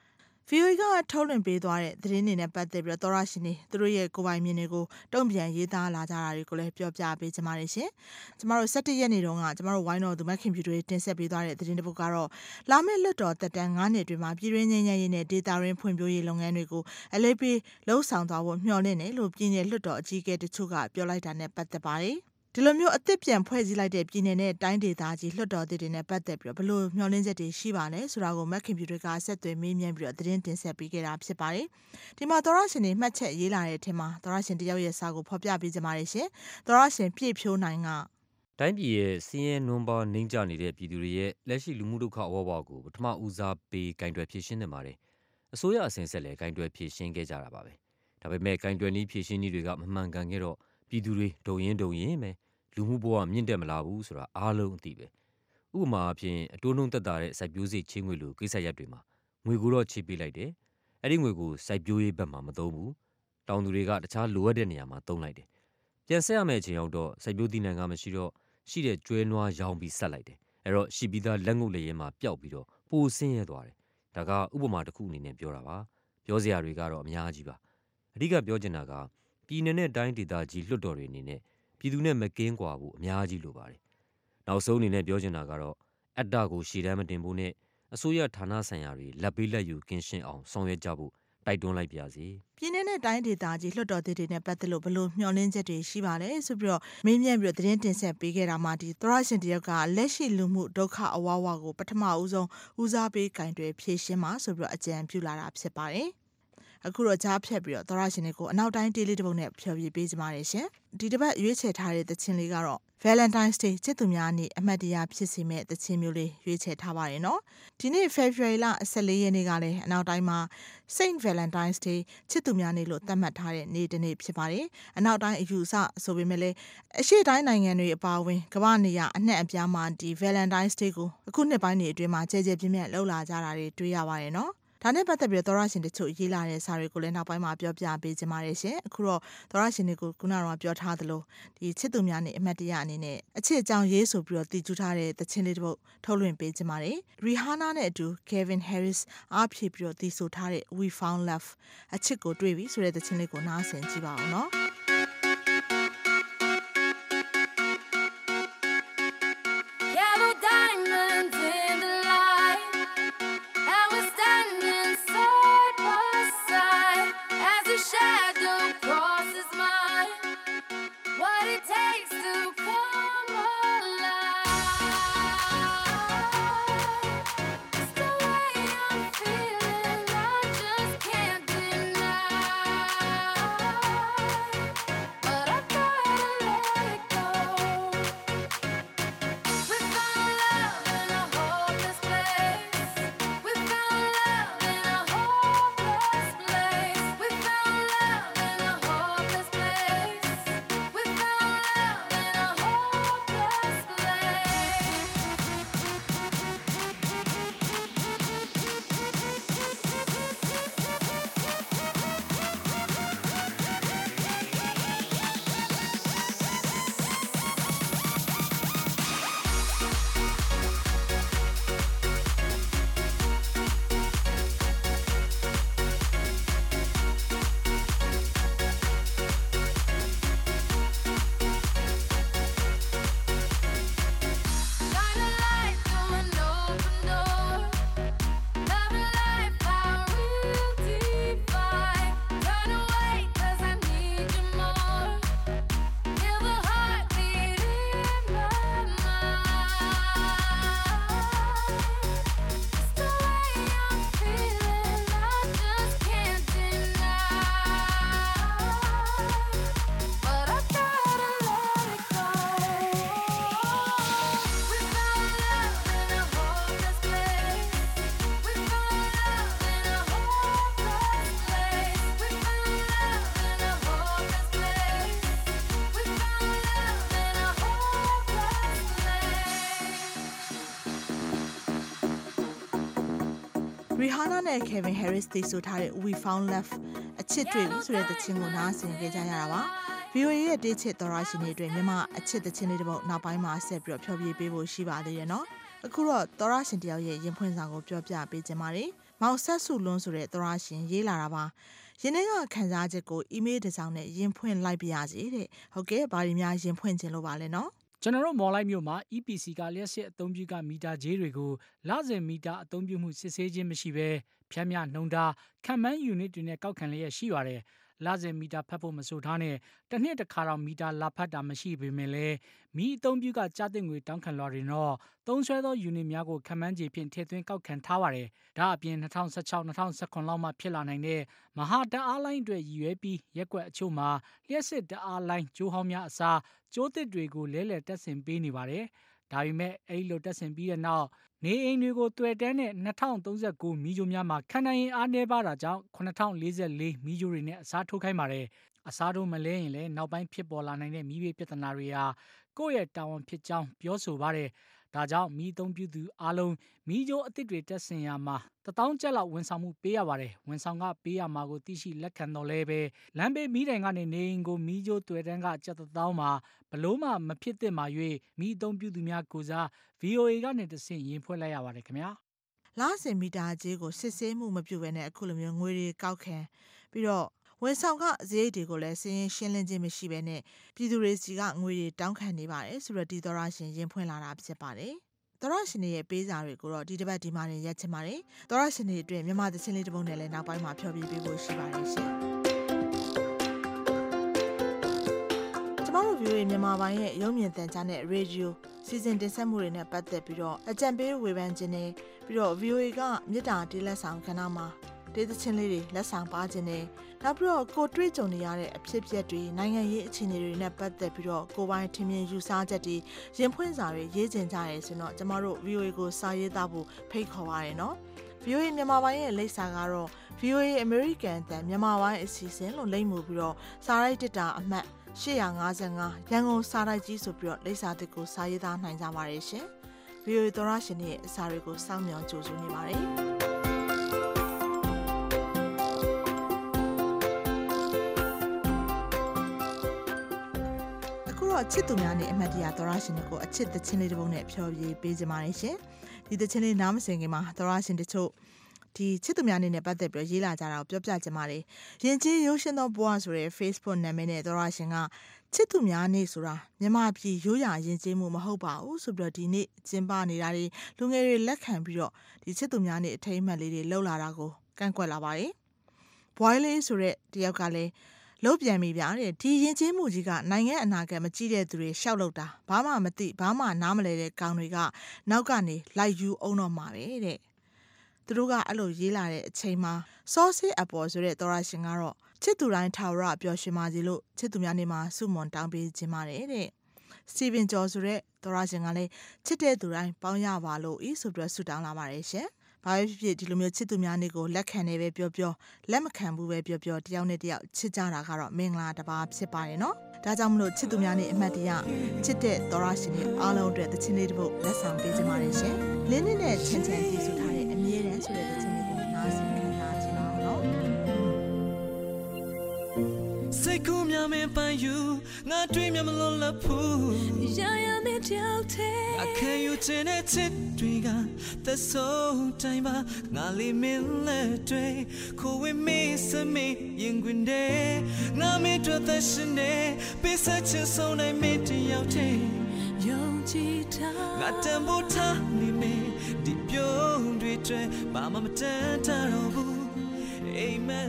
ဗီအိုအေ ကထုတ်လွှင့်ပေးသွားတဲ့သတင်းတွေနဲ့ပတ်သက်ပြီးတော့သောရရှင်တွေသူတို့ရဲ့ကိုယ်ပိုင်မြင်တွေကိုတုံ့ပြန်ရေးသားလာကြတာတွေကိုလည်းပြောပြပေးကြပါရရှင်။ကျမတို့၁၁ရက်နေ့တုန်းကကျမတို့ဝိုင်းတော်သူမခင်ဖြူတွေတင်ဆက်ပေးသွားတဲ့သတင်းတစ်ပုဒ်ကတော့လာမယ့်လွတ်တော်သက်တမ်း၅နှစ်အတွင်းမှာပြည်တွင်းငြိမ်းချမ်းရေးနဲ့ဒေသရင်းဖွံ့ဖြိုးရေးလုပ်ငန်းတွေကိုအလေးပေးလှုပ်ဆောင်သွားဖို့မျှော်လင့်တယ်လို့ပြည်내လွတ်တော်အကြီးအကဲတချို့ကပြောလိုက်တာနဲ့ပတ်သက်ပါတယ်။ဒီလိုမျိုးအသစ်ပြန်ဖွဲ့စည်းလိုက်တဲ့ပြည်내နဲ့တိုင်းဒေသကြီးလွှတ်တော်တွေနဲ့ပတ်သက်ပြီးတော့ဘလို့မျှော်လင့်ချက်တွေရှိပါလဲဆိုတာကိုမက်ခင်ဖြူတွေကဆက်သွယ်မေးမြန်းပြီးတော့သတင်းတင်ဆက်ပေးခဲ့တာဖြစ်ပါတယ်။ဒီမှာသောရရှင်တွေမှတ်ချက်ရေးလာတဲ့အထက်မှာသောရရှင်တယောက်ရဲ့စာကိုဖော်ပြပေးကြပါရရှင်။သောရရှင်ပြည့်ဖြိုးနိုင်ကတိုင်းပြည်ရဲ့စည်ရဲနွန်ပါနှိမ့်ကြနေတဲ့ပြည်သူတွေရဲ့လက်ရှိလူမှုဒုက္ခအဝဘကိုပထမဦးစားပေးကင်တွယ်ဖြေရှင်းနေပါတယ်။အစိုးရအစဉ်ဆက်လည်းကင်တွယ်ဖြေရှင်းခဲ့ကြတာပါပဲ။ဒါပေမဲ့ကင်တွယ်နည်းဖြေရှင်းနည်းတွေကမမှန်ကန်ခဲ့တော့ပြည်သူတွေဒုံရင်ဒုံရင်ပဲလူမှုဘဝမြင့်တက်မလာဘူးဆိုတာအားလုံးအသိပဲဥပမာအဖြစ်အတိုးနှုံသက်သာတဲ့စိုက်ပျိုးစိတ်ချင်းငွေလိုကိစ္စရပ်တွေမှာငွေကိုတော့ချေပေးလိုက်တယ်အဲ့ဒီငွေကိုစိုက်ပျိုးရေးဘက်မှာမသုံးဘူးတောင်သူတွေကတခြားလိုအပ်တဲ့နေရာမှာသုံးလိုက်တယ်ပြန်ဆက်ရမယ့်အချိန်ရောက်တော့စိုက်ပျိုးသီးနှံကမရှိတော့ရှိတဲ့ကျွဲနွားရောင်းပြီးဆက်လိုက်တယ်အဲ့တော့ရှိပြီးသားလက်ငုပ်လက်ရဲမှာပျောက်ပြီးတော့ပိုဆင်းရဲသွားတယ်ဒါကဥပမာတစ်ခုအနေနဲ့ပြောတာပါပြောစရာတွေကတော့အများကြီးပါအဓိကပြောချင်တာကပြည်내နဲ့တိုင်းဒေသကြီးလွှတ်တော်တွေအနေနဲ့ပြည်သူနဲ့မကင်းကွာဖို့အများကြီးလိုပါတယ်။နောက်ဆုံးအနေနဲ့ပြောချင်တာကတော့အတ္တကိုရှေ့တန်းမတင်ဖို့နဲ့အစိုးရဌာနဆိုင်ရာတွေလက်ပေးလက်ယူကင်းရှင်းအောင်ဆောင်ရွက်ကြဖို့တိုက်တွန်းလိုက်ပါစေ။ပြည်내နဲ့တိုင်းဒေသကြီးလွှတ်တော်တွေနဲ့ပတ်သက်လို့ဘလို့မျှော်လင့်ချက်တွေရှိပါလဲဆိုပြီးတော့မေးမြန်းပြီးတော့သတင်းတင်ဆက်ပေးခဲ့တာမှာဒီသရရှင်တယောက်ကလက်ရှိလူမှုဒုက္ခအဝဝကိုပထမဦးဆုံးဦးစားပေးကင်တွယ်ဖြေရှင်းမှာဆိုပြီးတော့အကြံပြုလာတာဖြစ်ပါတယ်။အခုတော့ကြားဖြတ်ပြီးတော့သောရရှင်တွေကိုအနောက်တိုင်းတေးလေးတစ်ပုဒ်နဲ့ဖျော်ပြပေးကြပါရရှင်ဒီတစ်ပတ်ရွေးချယ်ထားတဲ့သချင်းလေးကတော့ Valentine's Day ချစ်သူများနေ့အမှတ်တရဖြစ်စေမဲ့သချင်းမျိုးလေးရွေးချယ်ထားပါရနော်ဒီနေ့ February လ၁၄ရက်နေ့ကလည်းအနောက်တိုင်းမှာ Saint Valentine's Day ချစ်သူများနေ့လို့သတ်မှတ်ထားတဲ့နေ့တစ်နေ့ဖြစ်ပါတယ်အနောက်တိုင်းအယူအဆဆိုပေမဲ့လည်းအရှေ့တိုင်းနိုင်ငံတွေအပါအဝင်ကမ္ဘာနေရာအနှံ့အပြားမှာဒီ Valentine's Day ကိုအခုနှစ်ပိုင်းတွေအတွင်းမှာကြဲကြဲပြင်းပြင်းလှုပ်လာကြတာတွေတွေ့ရပါတယ်နော်ဒါနဲ့ပတ်သက်ပြီးသောရရှင်တချို့ရေးလာတဲ့စာတွေကိုလည်းနောက်ပိုင်းမှာပြောပြပေးကြပါရရှင်အခုတော့သောရရှင်တွေကိုခုနကတော့ပြောထားသလိုဒီချစ်သူများနဲ့အမတ်တရအနေနဲ့အချစ်အကြောင်းရေးဆိုပြီးတော့တည်ကျူးထားတဲ့သချင်းလေးတစ်ပုဒ်ထုတ်လွှင့်ပေးကြပါရယ် Rihanna နဲ့အတူ Kevin Harris အားဖြည့်ပြီးတော့တည်ဆိုထားတဲ့ We Found Love အချစ်ကိုတွေ့ပြီဆိုတဲ့သချင်းလေးကိုနားဆင်ကြည့်ပါအောင်နော်Rihanna နဲ့ Kevin Harris တည်ဆိုထားတဲ့ We Found Love အချစ်တွေ့ပြီဆိုတဲ့သချင်းကိုနားဆင်ကြကြရတာပါ ဗီအိုအေ ရဲ့တေးချစ်သောရရှင်တွေအတွက်မြန်မာအချစ်သချင်းလေးတစ်ပုဒ်နောက်ပိုင်းမှာဆက်ပြီးတော့ဖျော်ဖြေပေးဖို့ရှိပါသေးတယ်နော်အခုတော့သောရရှင်တယောက်ရဲ့ရင်ဖွင့်စာကိုပြောပြပေးခြင်းပါတယ်မမောင်ဆက်စုလွန်းဆိုတဲ့သောရရှင်ရေးလာတာပါရင်းနှီးကခန်းစားချက်ကိုအီးမေးလ်တစ်စောင်နဲ့ရင်ဖွင့်လိုက်ပြရစီတဲ့ဟုတ်ကဲ့ဘာတွေများရင်ဖွင့်ခြင်းလို့ပါလဲနော်ကျွန်တော်တို့မော်လိုက်မြို့မှာ E P C ကလျှက်စစ်အသုံးပြုကမီတာဂျေးတွေကိုလစဉ်မီတာအသုံးပြုမှုစစ်ဆေးခြင်းမရှိဘဲဖြန်းမြနှုံတာခံမှန်းယူနစ်တွေနဲ့ကောက်ခံလျက်ရှိပါတယ်လစဉ်မီတာဖတ်ဖို့မဆိုထားနဲ့တစ်နှစ်တစ်ခါတော့မီတာလာဖတ်တာမရှိပေမဲ့လည်းမီအသုံးပြုကကြားတဲ့ငွေတောင်းခံလွှာတွေတော့သုံးဆွဲသောယူနစ်များကိုခံမှန်းခြေဖြင့်ထည့်သွင်းကောက်ခံထားပါတယ်ဒါအပြင်၂၀၁၆ ၂၀၁၇လောက်မှဖြစ်လာနိုင်တဲ့မဟာတအားလိုင်းတွေရည်ရွယ်ပြီးရက်ကွက်အချို့မှာလျှက်စစ်တအားလိုင်းကျိုးဟောင်းများအစားကျိုးသစ်တွေကိုလဲလှယ်တက်ဆင်ပေးနေပါတယ်ဒါပေမဲ့အဲ့လိုတက်ဆင်ပြီးတဲ့နောက်နေအိမ်တွေကိုတွေ့တဲနဲ့၂၀၃၉မီးကြိုးများမှာခန္ဓာရင်အားနည်းပါတာကြောင့်ခုနှစ်ထောင်လေးဆယ်လေးမီးကြိုးတွေနဲ့အစားထိုးခိုင်းပါတယ်အစားထိုးမလဲရင်လည်းနောက်ပိုင်းဖြစ်ပေါ်လာနိုင်တဲ့မီးဘေးပြဿနာတွေဟာကိုယ့်ရဲ့တာဝန်ဖြစ်ကြောင်းပြောဆိုပါတယ်ဒါကြောင့်မီးသုံးပြုသူအားလုံးမီးကြိုးအသစ်တွေတက်ဆင်ရမှာတထောင်ကျပ်လောက်ဝန်ဆောင်မှုပေးရပါတယ်ဝန်ဆောင်ကပေးရမှာကိုသိရှိလက်ခံတော့လဲပဲလမ်းဘေးမီးတိုင်ကနေနေအိမ်ကိုမီးကြိုးတွေ့တန်းကကျပ်တထောင်မှာဘလို့မှမဖြစ်သင့်ပါ၍မီးသုံးပြုသူများကိုစား V O A ကနေတဆင့်ရင်ဖွဲ့လိုက်ရပါတယ်ခင်ဗျာလစဉ်မီတာဂျေးကိုစစ်ဆေးမှုမပြုဘဲနဲ့အခုလိုမျိုးငွေတွေကောက်ခံပြီးတော့ဝန်ဆောင်ကစရိတ်တွေကိုလည်းစရင်ရှင်းလင်းခြင်းမရှိဘဲနဲ့ပြည်သူတွေစီကငွေတွေတောင်းခံနေပါတယ်ဆိုတော့ဒီသောရရှင်ရင်ဖွင့်လာတာဖြစ်ပါတယ်သောရရှင်ရဲ့ပေးစာတွေကိုတော့ဒီတစ်ပတ်ဒီမှာနေရက်ချင်ပါတယ်သောရရှင်တွေအတွက်မြန်မာသချင်းလေးတစ်ပုဒ်နဲ့လည်းနောက်ပိုင်းမှာဖျော်ပြပေးဖို့ရှိပါတယ်ရှင်ကျမတို့ V O A မြန်မာပိုင်းရဲ့ရုပ်မြင်သံကြားနဲ့ Radio စီစဉ်တင်ဆက်မှုတွေနဲ့ပတ်သက်ပြီးတော့အကြံပေးဝေဖန်ခြင်းနဲ့ပြီးတော့ V O A ကမြေတားတေးလက်ဆောင်ကဏ္ဍမှာဒေသချင်းလေးတွေလက်ဆောင်ပါခြင်းနဲ့နောက်ပြီးတော့ကိုတွေ့ကြုံနေရတဲ့အဖြစ်အပျက်တွေနိုင်ငံရေးအခြေအနေတွေနဲ့ပတ်သက်ပြီးတော့ကိုပိုင်းထင်မြင်ယူဆချက်တွေရင်ဖွင့်စာတွေရေးကျင်ကြရဲဆိုတော့ကျမတို့ V O A ကိုစာရေးသားဖို့ဖိတ်ခေါ်ပါရနော် V O A မြန်မာပိုင်းရဲ့လိပ်စာကတော့ V O A American တန်မြန်မာပိုင်းအစီအစဉ်လို့လိမ့်မှုပြီးတော့စာရိုက်တစ်တာအမှတ်၈၅၅ရန်ကုန်စာရိုက်ကြီးဆိုပြီးတော့လိပ်စာတစ်ကိုစာရေးသားနိုင်ကြပါရဲ့ရှင် V O A သောရရှင်ရဲ့အစာတွေကိုစောင့်မျှော်ကြိုဆိုနေပါတယ်ချစ်သူများနဲ့အမတ်တရားသောရရှင်တွေကိုအချစ်သချင်းလေးတစ်ပုဒ်နဲ့ဖျော်ဖြေပေးကြပါရရှင်ဒီသချင်းလေးနားမစင်ခင်မှာသောရရှင်တို့ဒီချစ်သူများနဲ့ပတ်သက်ပြီးရေးလာကြတာကိုပြောပြကြပါမယ်ရင်ကြီးရိုးရှင်းသောဘဝဆိုတဲ့ Facebook နာမည်နဲ့သောရရှင်ကချစ်သူများနေ့ဆိုတာမြန်မာပြည်ရိုးရာယဉ်ကျေးမှုမဟုတ်ပါဘူးဆိုပြီးတော့ဒီနေ့ကျင်းပနေတာတွေလူငယ်တွေလက်ခံပြီးတော့ဒီချစ်သူများနေ့အထိမ်းအမှတ်လေးတွေလှုပ်လာတာကိုကန့်ကွက်လာပါတယ်ဘွိုင်းလေးဆိုတဲ့တယောက်ကလည်းလုတ်ပြန်ပြီဗျာတဲ့ဒီရင်ကျေးမှုကြီးကနိုင်ငံအနာဂတ်မကြည့်တဲ့သူတွေရှောက်လို့တာဘာမှမသိဘာမှနားမလဲတဲ့ကောင်တွေကနောက်ကနေလိုက်ယူအောင်တော့မှာပဲတဲ့သူတို့ကအဲ့လိုရေးလာတဲ့အချိန်မှာစောစစ်အပေါ်ဆိုတဲ့သောရရှင်ကတော့ချစ်သူတိုင်းထာဝရပျော်ရွှင်ပါစေလို့ချစ်သူများနေမှာစုမွန်တောင်းပေးခြင်းပါတယ်တဲ့စတီဗင်ကျော်ဆိုတဲ့သောရရှင်ကလည်းချစ်တဲ့သူတိုင်းပေါင်းရပါလို့ဤဆိုပြီးဆုတောင်းလာပါတယ်ရှင်ဘာပဲဖြစ်ဖြစ်ဒီလိုမျိုးချစ်သူများနေကိုလက်ခံနေပဲပြောပြောလက်မခံဘူးပဲပြောပြောတယောက်နဲ့တယောက်ချစ်ကြတာကတော့မင်္ဂလာတစ်ပါးဖြစ်ပါတယ်နော်ဒါကြောင့်မလို့ချစ်သူများနေအမှတ်တရချစ်တဲ့သောရရှင်တွေအားလုံးအတွက်သချင်းလေးတစ်ပုဒ်လက်ဆောင်ပေးကြပါရရှင်လင်းနဲ့ချင်ချင်တည်ဆိုထားတဲ့အမြဲတမ်းဆိုတဲ့သချင်းလေးကိုနားဆင်ခံစားကြည့်ပါဦးနော်စိတ်ကူးများမင်းပန်းယူငါတွေ့မြမလို့လဖူးရရနဲ့တယောက်တည်းအခံယူခြင်းနဲ့ချစ်တွေကသက်ဆုံးတိုင်းမှာငါလေးမင်းလက်တွေခိုးဝေးမေးစမေးရင်ခွင်တဲ့ငါမင်းတို့သက်ရှင်နေပေးဆက်ချင်ဆုံးနိုင်မင်းတယောက်တည်းယုံကြည်ထားငါတန်ဖို့ထားနေမင်းဒီပြုံးတွေတွေဘာမှမတန်တာတော့ဘူး Amen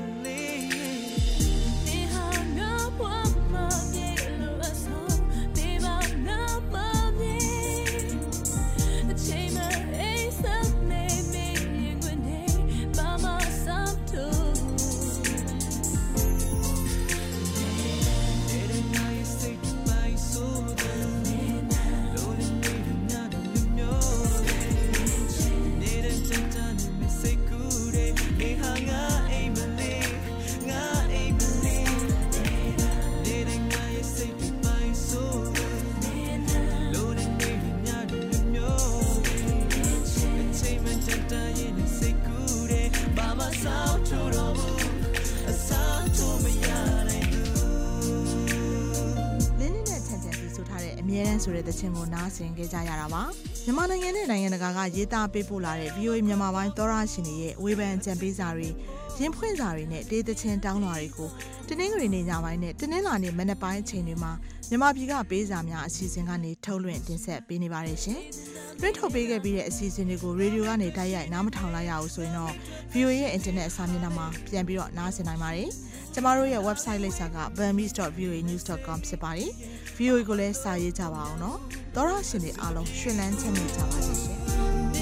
ဆိုတဲ့သချင်းကိုနားဆင်ကြကြရတာပါမြန်မာနိုင်ငံနဲ့နိုင်ငံတကာကရေးသားပေးပို့လာတဲ့ ဗီအိုအေ မြန်မာပိုင်းသောရရှင်တွေရဲ့ဝေဖန်အကြံပေးစာတွေရင်းဖွင့်စာတွေနဲ့ဒေသချင်းတောင်းလာတွေကိုတနင်္ဂနွေနေ့ညပိုင်းနဲ့တနင်္လာနေ့မနက်ပိုင်းအချိန်တွေမှာမြန်မာပြည်ကပေးစာများအစီအစဉ်ကနေထုတ်လွှင့်တင်ဆက်ပေးနေပါတယ်ရှင်။လွှင့်ထုတ်ပေးခဲ့ပြီးတဲ့အစီအစဉ်တွေကိုရေဒီယိုကနေတိုက်ရိုက်နားမထောင်လိုက်ရအောင်ဆိုရင်တော့ ဗီအိုအေ ရဲ့အင်တာနက်အစာမျက်နှာမှာပြန်ပြီးတော့နားဆင်နိုင်ပါတယ်။ကျမတို့ရဲ့ website လိပ်စာက burmese dot v o a news dot com ဖြစ်ပါတယ်။ ဗီအိုအေကိုလည်းစာရေးကြပါအောင်နော်။သောရရှင်တွေအားလုံးရှင်လန်းချမ်းမြေ့ကြပါစေရှင်။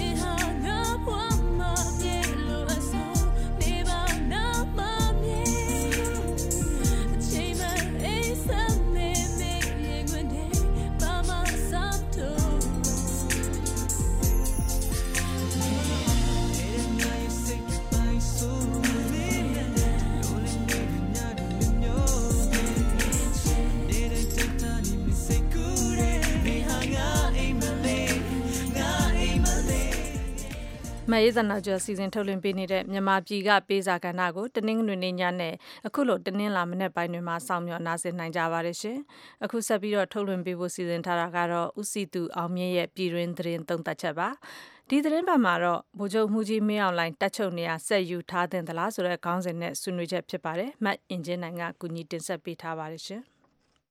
မယေဇနာကျော်စီစဉ်ထုတ်လွှင့်ပေးနေတဲ့မြန်မာပြည်ကပေးစာကဏ္ဍကိုတနင်္ဂနွေနေ့ညနဲ့အခုလိုတနင်္လာမနေ့ပိုင်းတွေမှာစောင့်မျှော်နားဆင်နိုင်ကြပါတယ်ရှင်။အခုဆက်ပြီးတော့ထုတ်လွှင့်ပေးဖို့စီစဉ်ထားတာကတော့ဦးစီသူအောင်မြင့်ရဲ့ပြည်တွင်းသတင်းသုံးသပ်ချက်ပါ။ဒီသတင်းပတ်မှာတော့ဗိုလ်ချုပ်မှုကြီးမင်းအောင်လှိုင်တပ်ချုပ်နေရာဆက်ယူထားတဲ့သလားဆိုတဲ့ခေါင်းစဉ်နဲ့ဆွေးနွေးချက်ဖြစ်ပါတယ်။မတ်အင်ဂျင်နိုင်ကကူညီတင်ဆက်ပေးထားပါတယ်ရှင်။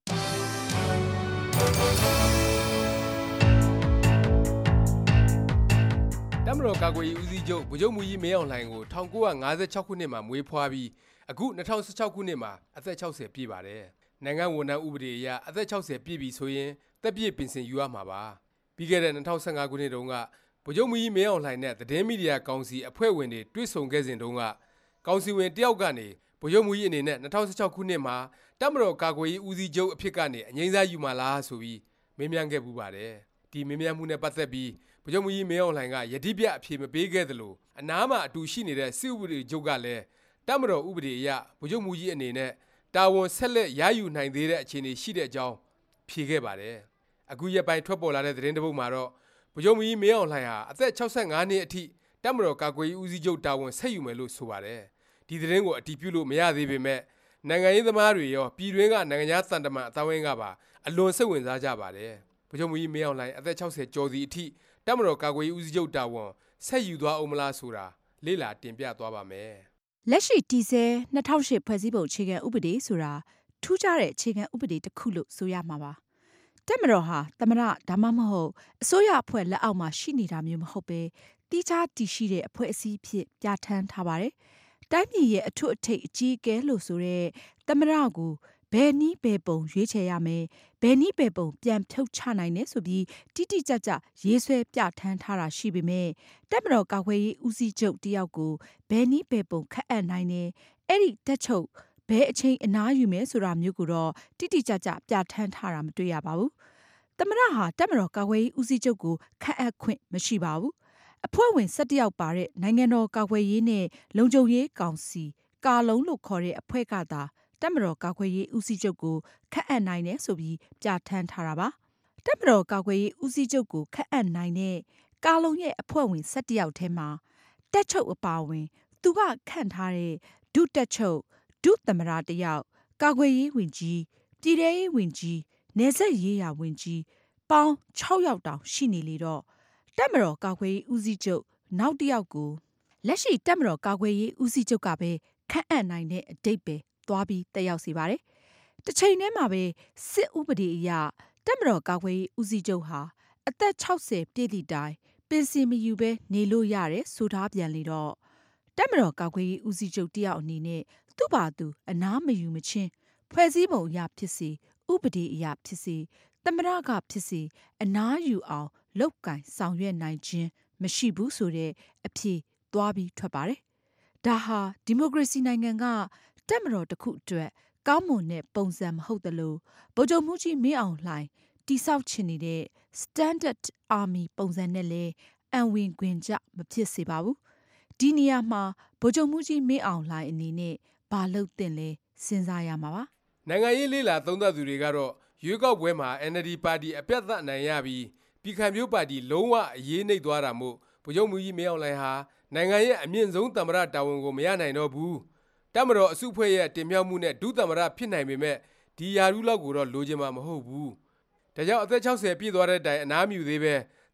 တမတော်ကာကွယ်ရေးဦးစီးချုပ်ဗိုလ်ချုပ်မှုကြီးမင်းအောင်လှိုင်ကို၁၉၅၆ခုနှစ်မှာမွေးဖွားပြီးအခု၂၀၁၆ခုနှစ်မှာအသက်၆၀ပြည့်ပါတယ်။နိုင်ငံဝန်ထမ်းဥပဒေအရအသက်၆၀ပြည့်ပြီဆိုရင်သက်ပြည့်ပင်စင်ယူရမှာပါ။ပြီးခဲ့တဲ့၂၀၁၅ခုနှစ်တုန်းကဗိုလ်ချုပ်မှုကြီးမင်းအောင်လှိုင်နဲ့သတင်းမီဒီယာကောင်စီအဖွဲ့ဝင်တွေတွေ့ဆုံခဲ့စဉ်တုန်းကကောင်စီဝင်တယောက်ကနေဗိုလ်ချုပ်မှုကြီးအနေနဲ့၂၀၁၆ခုနှစ်မှာတမတော်ကာကွယ်ရေးဦးစီးချုပ်အဖြစ်ကနေအငြိမ်းစားယူမှာလားဆိုပြီးမေးမြန်းခဲ့ပူပါတယ်။ဒီမေးမြန်းမှုနဲ့ပတ်သက်ပြီးဗိုလ်ချုပ်မှုကြီးမင်းအောင်လှိုင်ကယတိပြအဖြေမပေးခဲ့သလိုအနားမှာအတူရှိနေတဲ့စစ်ဥပဒေချုပ်ကလည်းတမတော်ဥပဒေအရဗိုလ်ချုပ်မှုကြီးအနေနဲ့တာဝန်ဆက်လက်ရယူနိုင်သေးတဲ့အခြေအနေရှိတဲ့အကြောင်းဖြေခဲ့ပါတယ်။အခုရက်ပိုင်းထွက်ပေါ်လာတဲ့သတင်းတစ်ပုဒ်မှာတော့ဗိုလ်ချုပ်မှုကြီးမင်းအောင်လှိုင်ဟာအသက်၆၅နှစ်အထိတမတော်ကာကွယ်ရေးဦးစီးချုပ်တာဝန်ဆက်ယူမယ်လို့ဆိုပါတယ်။ဒီသတင်းကိုအတည်ပြုလို့မရသေးပေမဲ့နိုင်ငံရေးသမားတွေရောပြည်တွင်းကနိုင်ငံသားတန်တမန်အတိုင်းအဝိုင်းကပါအလွန်စိတ်ဝင်စားကြပါတယ်။ဗိုလ်ချုပ်မှုကြီးမင်းအောင်လှိုင်အသက်၆၀ကျော်စီအထိတမတော်ကာကွယ်ရေးဦးစီးချုပ်တာဝန်ဆက်ယူသွားအောင်မလားဆိုတာလေ့လာတင်ပြသွားပါမယ်။လက်ရှိတည်ဆဲ၂၀၀၈ဖွဲ့စည်းပုံအခြေခံဥပဒေဆိုတာထူးခြားတဲ့အခြေခံဥပဒေတစ်ခုလို့ဆိုရမှာပါ။တပ်မတော်ဟာသမ္မတဒါမှမဟုတ်အစိုးရအဖွဲ့လက်အောက်မှာရှိနေတာမျိုးမဟုတ်ပဲတိကျတည်ရှိတဲ့အဖွဲ့အစည်းဖြစ်ပြဋ္ဌာန်းထားပါတယ်။တိုင်းပြည်ရဲ့အထွတ်အထိပ်အကြီးအကဲလို့ဆိုတဲ့သမ္မတကိုဘယ်နည်းဘယ်ပုံရွေးချယ်ရမယ်ဘယ်နည်းဘယ်ပုံပြန်ဖြုတ်ချနိုင်တယ်ဆိုပြီးတိတိကျကျရေးဆွဲပြဋ္ဌာန်းထားတာရှိပေမဲ့တပ်မတော်ကာကွယ်ရေးဦးစီးချုပ်တယောက်ကိုဘယ်နည်းဘယ်ပုံခန့်အပ်နိုင်တယ်အဲ့ဒီတက်ချုပ်ဘယ်အချိန်အနားယူမယ်ဆိုတာမျိုးကိုတော့တိတိကျကျပြဋ္ဌာန်းထားတာမတွေ့ရပါဘူးသမ္မတဟာတပ်မတော်ကာကွယ်ရေးဦးစီးချုပ်ကိုခန့်အပ်ခွင့်မရှိပါဘူးအဖွဲ့ဝင်၁၁ယောက်ပါတဲ့နိုင်ငံတော်ကာကွယ်ရေးနဲ့လုံခြုံရေးကောင်စီကာလုံးလို့ခေါ်တဲ့အဖွဲ့ကသာတပ်မတော်ကာကွယ်ရေးဦးစီးချုပ်ကိုခန့်အပ်နိုင်တယ်ဆိုပြီးပြဋ္ဌာန်းထားတာပါတပ်မတော်ကာကွယ်ရေးဦးစီးချုပ်ကိုခန့်အပ်နိုင်တဲ့ကာလုံရဲ့အဖွဲ့ဝင်၁၁ယောက်ထဲမှာတက်ချုပ်အပါအဝင်သူကခန့်ထားတဲ့ဒုတက်ချုပ်ဒုသမ္မတတယောက်ကာကွယ်ရေးဝန်ကြီးပြည်ထရေးဝန်ကြီးနယ်စပ်ရေးရာဝန်ကြီးပေါင်း၆ယောက်တောင်ရှိနေလေတော့တပ်မတော်ကာကွယ်ရေးဦးစီးချုပ်နောက်တစ်ယောက်ကိုလက်ရှိတပ်မတော်ကာကွယ်ရေးဦးစီးချုပ်ကပဲခန့်အပ်နိုင်တဲ့အဓိပ္ပာယ်သွားပြီးတက်ရောက်စေပါတယ်။တစ်ချိန်တည်းမှာပဲစစ်ဥပဒေအရတပ်မတော်ကာကွယ်ရေးဦးစီးချုပ်ဟာအသက်၆၀ပြည့်သည့်တိုင်ပင်စင်မယူဘဲနေလို့ရတယ်ဆိုထားပြန်လေတော့တပ်မတော်ကာကွယ်ရေးဦးစီးချုပ်တယောက်အနေနဲ့သူ့ဘာသူအနားမယူမချင်းဖွဲ့စည်းပုံအရဖြစ်စေဥပဒေအရဖြစ်စေသမ္မတကဖြစ်စေအနားယူအောင်လုတ်ကင်ဆောင်ရွက်နိုင်ခြင်းမရှိဘူးဆိုတဲ့အဖြေသွားပြီးထွက်ပါတယ်။ဒါဟာဒီမိုကရေစီနိုင်ငံကတပ်မတော်တစ်ခုအတွက်ကောင်းမွန်တဲ့ပုံစံမဟုတ်သလိုဗိုလ်ချုပ်မှုကြီးမင်းအောင်လှိုင်တိဆောက်ချင်နေတဲ့ Standard Army ပုံစံနဲ့လည်းအံဝင်ခွင်ကြမဖြစ်စေပါဘူး။ဒီနေရာမှာဗိုလ်ချုပ်မှုကြီးမင်းအောင်လှိုင်အနေနဲ့ဘာလုပ်သင့်လဲစဉ်းစားရမှာပါ။နိုင်ငံရေးလေ့လာသုံးသပ်သူတွေကတော့ရွေးကောက်ပွဲမှာ အန်အယ်လ်ဒီ ပါတီအပြတ်သက်နိုင်ရပြီးပြည်ခိုင်ဖြိုးပါတီလုံးဝအရေးနှိပ်သွားတာမို့ဗိုလ်ချုပ်မှုကြီးမင်းအောင်လှိုင်ဟာနိုင်ငံရဲ့အမြင့်ဆုံးသမ္မတတာဝန်ကိုမရနိုင်တော့ဘူး။တပ်မတော်အစုအဖွဲ့ရဲ့တင်မြှောက်မှုနဲ့ဒုသမ္မတဖြစ်နိုင်ပေမဲ့ဒီယာရုလောက်ကိုတော့လိုချင်မှာမဟုတ်ဘူး။ဒါကြောင့်အသက်၆၀ပြည့်သွားတဲ့တိုင်အနားမယူသေးပဲတ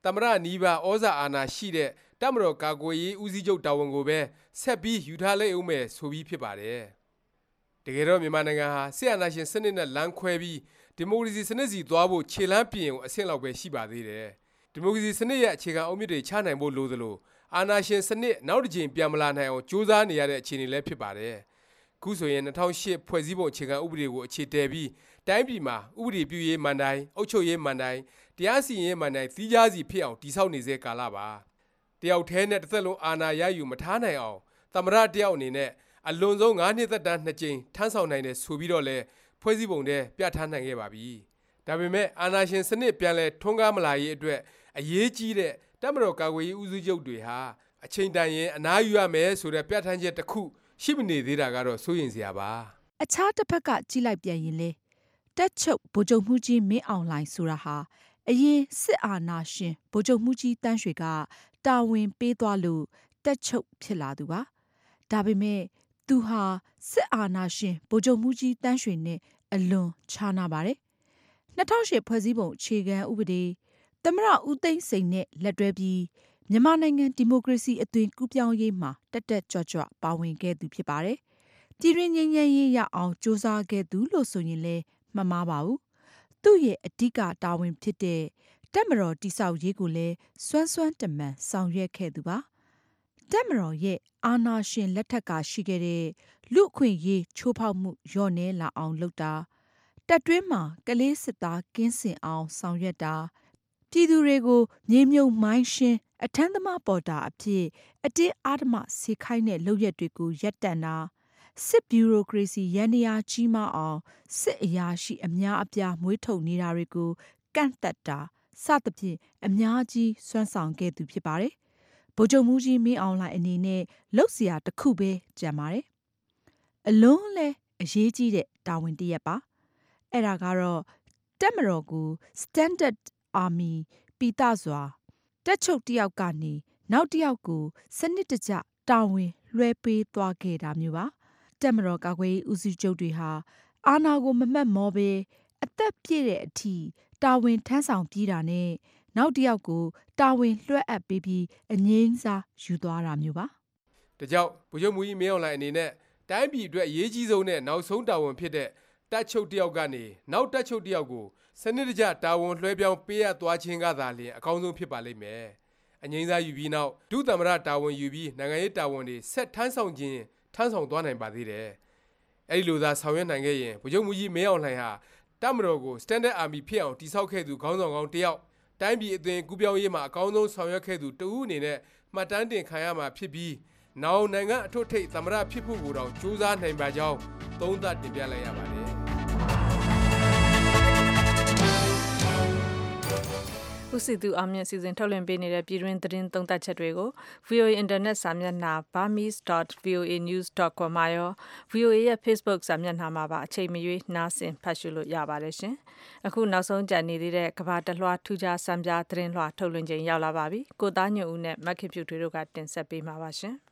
သမရနီးပါဩဇာအာဏာရှိတဲ့တပ်မတော်ကာကွယ်ရေးဦးစီးချုပ်တာဝန်ကိုပဲဆက်ပြီးယူထားလိုက်အောင်မယ်ဆိုပြီးဖြစ်ပါတယ်တကယ်တော့မြန်မာနိုင်ငံဟာစစ်အာဏာရှင်စနစ်နဲ့လမ်းခွဲပြီးဒီမိုကရေစီစနစ်စီသွားဖို့ခြေလှမ်းပြင်အောင်အဆင့်လောက်ပဲရှိပါသေးတယ်ဒီမိုကရေစီစနစ်ရဲ့အခြေခံအုတ်မြစ်တွေချနိုင်ဖို့လိုသလိုအာဏာရှင်စနစ်နောက်တစ်ချိန်ပြန်မလာနိုင်အောင်ကြိုးစားနေရတဲ့အခြေအနေလည်းဖြစ်ပါတယ်ခုဆိုရင်၂၀၀၈ဖွဲ့စည်းပုံအခြေခံဥပဒေကိုအခြေတည်ပြီးတိုင်းပြည်မှာဥပဒေပြုရေးမန်တိုင်းအုပ်ချုပ်ရေးမန်တိုင်းတရားစီရင်ရေးမန်တိုင်းသီးခြားစီဖြစ်အောင်တည်ဆောက်နေစေကာလပါတယောက်တည်းနဲ့တစ်သက်လုံးအာဏာရယူမထားနိုင်အောင်သမရတယောက်အနေနဲ့အလွန်ဆုံး၅နှစ်သက်တမ်းနှစ်ကြိမ်ထမ်းဆောင်နိုင်တယ်ဆိုပြီးတော့လဲဖွဲ့စည်းပုံထဲပြဋ္ဌာန်းနိုင်ခဲ့ပါပြီဒါပေမဲ့အာဏာရှင်စနစ်ပြန်လဲထွန်းကားမလာရေးအတွက်အရေးကြီးတဲ့တပ်မတော်ကာကွယ်ရေးဦးစီးချုပ်တွေဟာအချိန်တန်ရင်အနားယူရမယ်ဆိုတဲ့ပြဋ္ဌာန်းချက်တစ်ခုရှိမနေသေးတာကတော့စိုးရိမ်စရာပါအခြားတစ်ဖက်ကကြည့်လိုက်ပြန်ရင်လေတက်ချုပ်ဗိုလ်ချုပ်မှုကြီးမင်းအောင်လှိုင်ဆိုတာဟာအရင်စစ်အာဏာရှင်ဗိုလ်ချုပ်မှုကြီးတန်းရွှေကတာဝန်ပေးသွားလို့တက်ချုပ်ဖြစ်လာသူပါဒါပေမဲ့သူဟာစစ်အာဏာရှင်ဗိုလ်ချုပ်မှုကြီးတန်းရွှေနဲ့အလွန်ခြားနာပါတယ်၂၀၀၈ဖွဲ့စည်းပုံအခြေခံဥပဒေသမရဦးသိန်းစိန်နဲ့လက်တွဲပြီးမြန်မာနိုင်ငံဒီမိုကရေစီအသွင်ကူးပြောင်းရေးမှာတက်တက်ကြွကြွပါဝင်ခဲ့သူဖြစ်ပါတယ်ပြည်တွင်းငြိမ်းချမ်းရေးရအောင်စ조사ခဲ့သူလို့ဆိုရင်လည်းမမှားပါဘူးသူ့ရဲ့အဓိကတာဝန်ဖြစ်တဲ့တပ်မတော်တိဆောက်ရေးကိုလည်းစွမ်းစွမ်းတမန်ဆောင်ရွက်ခဲ့သူပါတပ်မတော်ရဲ့အာဏာရှင်လက်ထက်ကရှိခဲ့တဲ့လူအခွင့်အရေးချိုးဖောက်မှုလျော့နည်းလာအောင်လုပ်တာတပ်တွင်းမှာကလေးစစ်သားကင်းစင်အောင်ဆောင်ရွက်တာပြည်သူတွေကိုမြေမြုပ်မိုင်းရှင်းအထမ်းသမားပေါ်တာအဖြစ်အတင်းအဓမ္မစေခိုင်းတဲ့လုပ်ရက်တွေကိုရပ်တန့်တာစစ်ဗျူရိုကရေစီရန်ရာကြီးမားအောင်စစ်အရာရှိအများအပြားမွေးထုတ်နေတာတွေကိုကန့်သက်တာစသဖြင့်အများကြီးစွမ်းဆောင်ခဲ့သူဖြစ်ပါတယ်ဗိုလ်ချုပ်မှုကြီးမင်းအောင်လှိုင်အနေနဲ့လှုပ်เสียတစ်ခုပဲကြံပါတယ်အလုံးလဲအရေးကြီးတဲ့တာဝန်တစ်ရပ်ပါအဲ့ဒါကတော့တပ်မတော်ကို standard army ပိတစွာတက်ချုပ်တယောက်ကနေနောက်တစ်ယောက်ကိုစနစ်တကျတာဝန်လွှဲပေးသွားခဲ့တာမျိုးပါတပ်မတော်ကာကွယ်ရေးဦးစီးချုပ်တွေဟာအာဏာကိုမမှတ်မောပဲအသက်ပြည့်တဲ့အထိတာဝန်ထမ်းဆောင်ပြီးတာနဲ့နောက်တစ်ယောက်ကိုတာဝန်လွှဲအပ်ပေးပြီးအငြိမ်းစားယူသွားတာမျိုးပါဒါကြောင့်ဗိုလ်ချုပ်မှုကြီးမင်းအောင်လှိုင်အနေနဲ့တိုင်းပြည်အတွက်အရေးကြီးဆုံးနဲ့နောက်ဆုံးတာဝန်ဖြစ်တဲ့တပ်ချုပ်တယောက်ကနေနောက်တပ်ချုပ်တယောက်ကိုစနစ်တကျတာဝန်လွှဲပြောင်းပေးရသွားခြင်းကသာလျှင်အကောင်းဆုံးဖြစ်ပါလိမ့်မယ်အငြိမ်းစားယူပြီးနောက်ဒုသမ္မတတာဝန်ယူပြီးနိုင်ငံရေးတာဝန်တွေဆက်ထမ်းဆောင်ခြင်းထမ်းဆောင်သွားနိုင်ပါသေးတယ်အဲဒီလိုသာဆောင်ရွက်နိုင်ခဲ့ရင်ဗိုလ်ချုပ်မှုကြီးမင်းအောင်လှိုင်ဟာတပ်မတော်ကို standard army ဖြစ်အောင်တည်ဆောက်ခဲ့သူခေါင်းဆောင်ကောင်းတယောက်တိုင်းပြည်အသွင်ကူးပြောင်းရေးမှာအကောင်းဆုံးဆောင်ရွက်ခဲ့သူတဦးအနေနဲ့မှတ်တမ်းတင်ခံရမှာဖြစ်ပြီးနောက်နိုင်ငံအထွတ်ထိပ်သမ္မတဖြစ်ဖို့ကိုတောင်ကြိုးစားနိုင်ပါကြောင်းသုံးသပ်တင်ပြလိုက်ရပါတယ်ဦးစီသူအောင်မြင့်စီစဉ်ထုတ်လွှင့်ပေးနေတဲ့ပြည်တွင်းသတင်းသုံးသပ်ချက်တွေကို ဗွီအိုအေ Internet စာမျက်နှာ burmese dot v o a news dot com မှာရော ဗွီအိုအေ ရဲ့ Facebook စာမျက်နှာမှာပါအချိန်မရွေးနားဆင်ဖတ်ရှုလို့ရပါတယ်ရှင်။အခုနောက်ဆုံးကြံနေသေးတဲ့ကဘာတလွှာထူးခြားစံပြသတင်းလွှာထုတ်လွှင့်ချိန်ရောက်လာပါပြီ။ကိုသားညွန့်ဦးနဲ့မခင်ဖြူထွေးတို့ကတင်ဆက်ပေးမှာပါရှင်။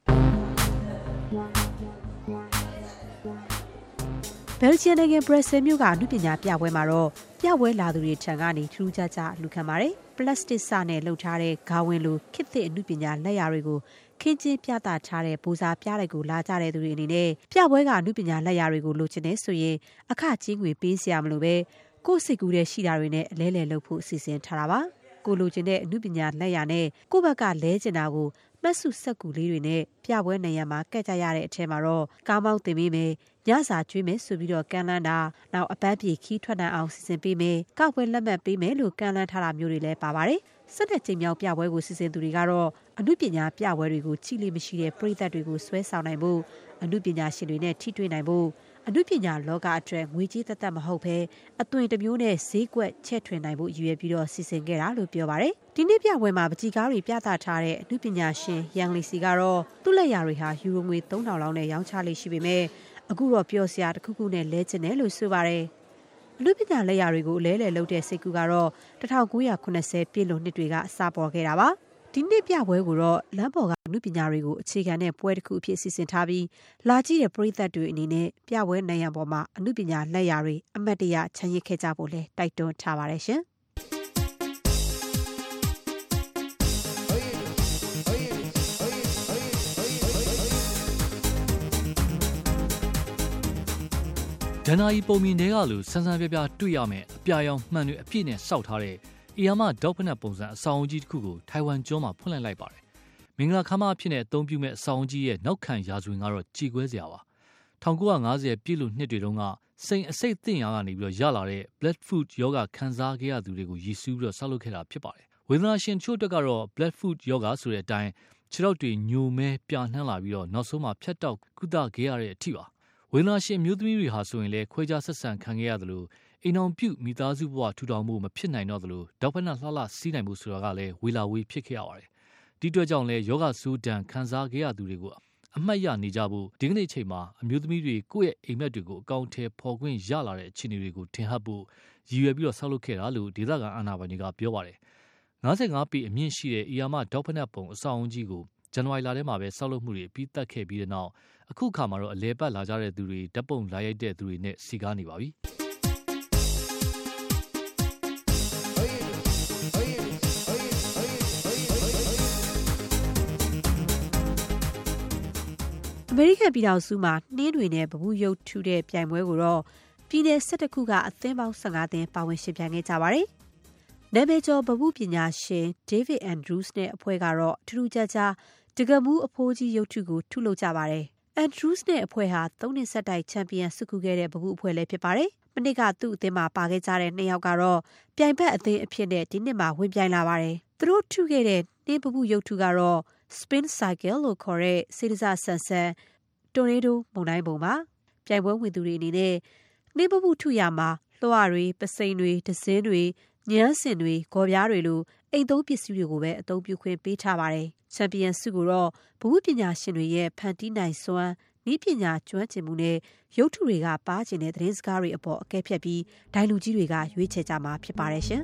ဘယ်လ်ဂျီယံနိုင်ငံဘရက်ဆဲမြို့ကအမှုပညာပြပွဲမှာတော့ပြပွဲလာသူတွေထံကနေထူးခြားခြားလူခံပါတယ်။ပလတ်စတစ်စနဲ့လှုပ်ထားတဲ့ဂါဝင်လိုခေတ်သစ်အမှုပညာလက်ရာတွေကိုခင်းကျင်းပြသထားတဲ့ဘူစာပြတဲ့ကိုလာကြတဲ့သူတွေအနေနဲ့ပြပွဲကအမှုပညာလက်ရာတွေကိုလိုချင်နေဆိုရင်အခကြီးငွေပေးစရာမလိုပဲကိုယ့်စိတ်ကူးတဲ့ရှိတာတွေနဲ့အလဲလဲလုပ်ဖို့အစီအစဉ်ထားတာပါ။ကိုလိုချင်တဲ့အမှုပညာလက်ရာနဲ့ကိုယ့်ဘက်ကလဲချင်တာကိုမှတ်စုစက်ကူလေးတွေနဲ့ပြပွဲနေရာမှာကက်ကြရတဲ့အထက်မှာတော့ကားမောင်းတင်ပေးမယ်ညစာကျွေးမယ်ဆိုပြီးတော့ကမ်းလှမ်းတာနောက်အပန်းပြေခီးထွက်နိုင်အောင်စီစဉ်ပေးမယ်ကောက်ပွဲလက်မှတ်ပေးမယ်လို့ကမ်းလှမ်းထားတာမျိုးတွေလည်းပါပါတယ်ဆက်တဲ့ချိန်မြောက်ပြပွဲကိုစီစဉ်သူတွေကတော့အမှုပညာပြပွဲတွေကိုချိလိမရှိတဲ့ပြည်သက်တွေကိုဆွဲဆောင်နိုင်ဖို့အမှုပညာရှင်တွေနဲ့ထိတွေ့နိုင်ဖို့အမှုပညာလောကအတွက်ငွေကြေးသက်သက်မဟုတ်ဘဲအသွင်တစ်မျိုးနဲ့ဈေးကွက်ချဲ့ထွင်နိုင်ဖို့ရည်ရွယ်ပြီးတော့စီစဉ်ခဲ့တာလို့ပြောပါတယ်ဒီနေ့ပြပွဲမှာပကြီးကားတွေပြသထားတဲ့အမှုပညာရှင်ရန်လီစီကတော့သူ့လက်ရာတွေဟာယူရိုငွေသုံးထောင်လောက်နဲ့ရောင်းချလေးရှိပေမဲ့အခုတော့ပျော်စရာတစ်ခုခုနဲ့လဲကျင်တယ်လို့ဆိုပါတယ်အမှုပညာလက်ရာတွေကိုအလဲလဲလုပ်တဲ့စိတ်ကူကတော့၁၉၇၀ပြည့်လွန်နှစ်တွေကအစပေါ်ခဲ့တာပါဒီနေ့ပြပွဲကိုတော့လမ်းပေါ်ကအမှုပညာတွေကိုအခြေခံတဲ့ပွဲတစ်ခုအဖြစ်စီစဉ်ထားပြီးလာကြည့်တဲ့ပရိသတ်တွေအနေနဲ့ပြပွဲနိုင်ရန်ပေါ်မှာအမှုပညာလက်ရာတွေအမတ်တရချမ်းရစ်ခဲ့ကြဖို့လဲတိုက်တွန်းထားပါတယ်ရှင်ဒန်နာယီပုံမြင်တွေကလို့ဆန်းဆန်းပြပြတွေ့ရမယ်အပြာရောင်မှန်တွေအပြည့်နဲ့စောက်ထားတဲ့အီယာမဒေါက်ဖနက်ပုံစံအဆောင်ကြီးတစ်ခုကိုထိုင်ဝမ်ကျွန်းမှာဖွင့်လှစ်လိုက်ပါတယ်မင်္ဂလာခမ်းမအဖြစ်နဲ့အသုံးပြုမဲ့အဆောင်ကြီးရဲ့နောက်ခံရာဇဝင်ကတော့ကြည်ကွဲစရာပါ၁၉၅၀ပြည့်လို့နှစ်တွေတုန်းကစိန်အစိတ်သင့်ရာကနေပြီးတော့ရလာတဲ့ Bloodfoot ယောဂခံစားခဲ့ရသူတွေကိုရည်စူးပြီးတော့ဆောက်လုပ်ခဲ့တာဖြစ်ပါတယ်ဝေဒနာရှင်ချို့တက်ကတော့ Bloodfoot ယောဂဆိုတဲ့အတိုင်းခြေထောက်တွေညိုမဲပြာနှမ်းလာပြီးတော့နောက်ဆုံးမှာဖြတ်တောက်ကုသခဲ့ရတဲ့အထိပါဝေဒနာရှင်မျိုးသမီးတွေဟာဆိုရင်လည်းခွဲခြားဆက်ဆံခံခဲ့ရတယ်လို့အိမ်အောင်ပြုမိသားစုဘဝထူထောင်မှုမဖြစ်နိုင်တော့သလိုဒေါက်ဖက်နလှလှစီးနိုင်မှုဆိုတာကလည်းဝေလာဝေးဖြစ်ခဲ့ရပါတယ်ဒီအတွက်ကြောင့်လည်းယောဂဆူဒန်ခံစားခဲ့ရသူတွေကိုအမှတ်ရနေကြဖို့ဒီကနေ့ချိန်မှာအမျိုးသမီးတွေကိုယ့်ရဲ့အိမ်မက်တွေကိုအကောင့်ထဲပေါ်ခွင့်ရလာတဲ့အခြေအနေတွေကိုထင်ဟပ်ဖို့ရည်ရွယ်ပြီးတော့ဆောက်လုပ်ခဲ့တာလို့ဒေသခံအာဏာပိုင်တွေကပြောပါတယ်၅၅ပေအမြင့်ရှိတဲ့အီယာမဒေါက်ဖက်နပုံအဆောင်အကြီးကိုဇန်နဝါရီလထဲမှာပဲဆောက်လုပ်မှုတွေပြီးတက်ခဲ့ပြီးတဲ့နောက်အခုခါမှာတော့အလဲပတ်လာကြတဲ့သူတွေဓာတ်ပုံလာရိုက်တဲ့သူတွေနဲ့စီကားနေပါပြီအမေရိကန်ပြည်ထောင်စုမှာနှင်းတွေနဲ့ပပူးရုပ်ထုတဲ့ပြိုင်ပွဲကိုတော့ပြည်내၁၁ခုကအသင်းပေါင်း၁၅သင်းပါဝင်ရှင်ပြိုင်ခဲ့ကြပါတယ်။နာမည်ကျော်ပပူးပညာရှင် David Andrews နဲ့အဖွဲ့ကတော့ထူးထူးခြားခြားတကမူးအဖိုးကြီးရုပ်ထုကိုထုလုပ်ကြပါတယ်။ Andrews နဲ့အဖွဲ့ဟာသုံးနှစ်ဆက်တိုက်ချန်ပီယံဆုခုခဲ့တဲ့ပပူးအဖွဲ့လည်းဖြစ်ပါတယ်။မနစ်ကသူ့အသင်းမှာပါခဲ့ကြတဲ့နှစ်ယောက်ကတော့ပြိုင်ဘက်အသင်းအဖြစ်နဲ့ဒီနှစ်မှာဝင်ပြိုင်လာပါတယ်။သူတို့ထုခဲ့တဲ့နှင်းပပူးရုပ်ထုကတော့ Spin Cycle လို့ခေါ်တဲ့စေတစဆန်ဆန်တိုနေဒိုမုန်တိုင်းပုံပါပြိုင်ပွဲဝင်သူတွေအနေနဲ့နှင်းပပူးထုရမှာလွှာတွေပစိန်တွေဒဇင်းတွေညမ်းစင်တွေဂေါ်ပြားတွေလိုအိမ်သုံးပစ္စည်းတွေကိုပဲအသုံးပြုခွင့်ပေးထားပါတယ်ချန်ပီယံဆုကိုတော့ဘဝပညာရှင်တွေရဲ့ဖန်တီးနိုင်စွမ်းဤပညာကျွမ်းကျင်မှုနဲ့ရုပ်ထုတွေကပါကျင်တဲ့သတင်းစကားတွေအပေါ်အကဲဖြတ်ပြီးဒိုင်လူကြီးတွေကရွေးချယ်ကြမှာဖြစ်ပါတယ်ရှင်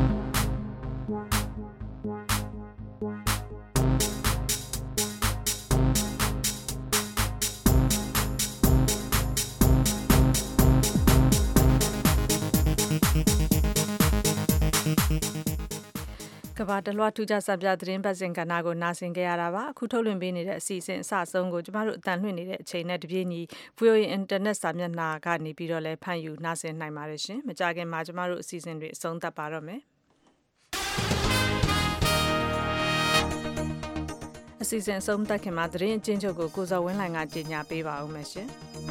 ကဘာတလွှာထူးခြားစပြသတင်းပတ်စဉ်ကဏ္ဍကိုနားဆင်ကြရတာပါအခုထုတ်လွှင့်ပေးနေတဲ့အစီအစဉ်အစအဆုံးကိုကျမတို့အတန်လွှင့်နေတဲ့အချိန်နဲ့တပြေးညီ ဗီအိုအေ Internet စာမျက်နှာကနေပြီးတော့လည်းဖန်ယူနားဆင်နိုင်ပါတယ်ရှင်မကြခင်မှာကျမတို့အစီအစဉ်တွေအဆုံးသတ်ပါတော့မယ်အစီအစဉ်အဆုံးသတ်ခင်မှာသတင်းအချင်းချုပ်ကိုကိုဇော်ဝင်းလှိုင်ကကြေညာပေးပါဦးမယ်ရှင်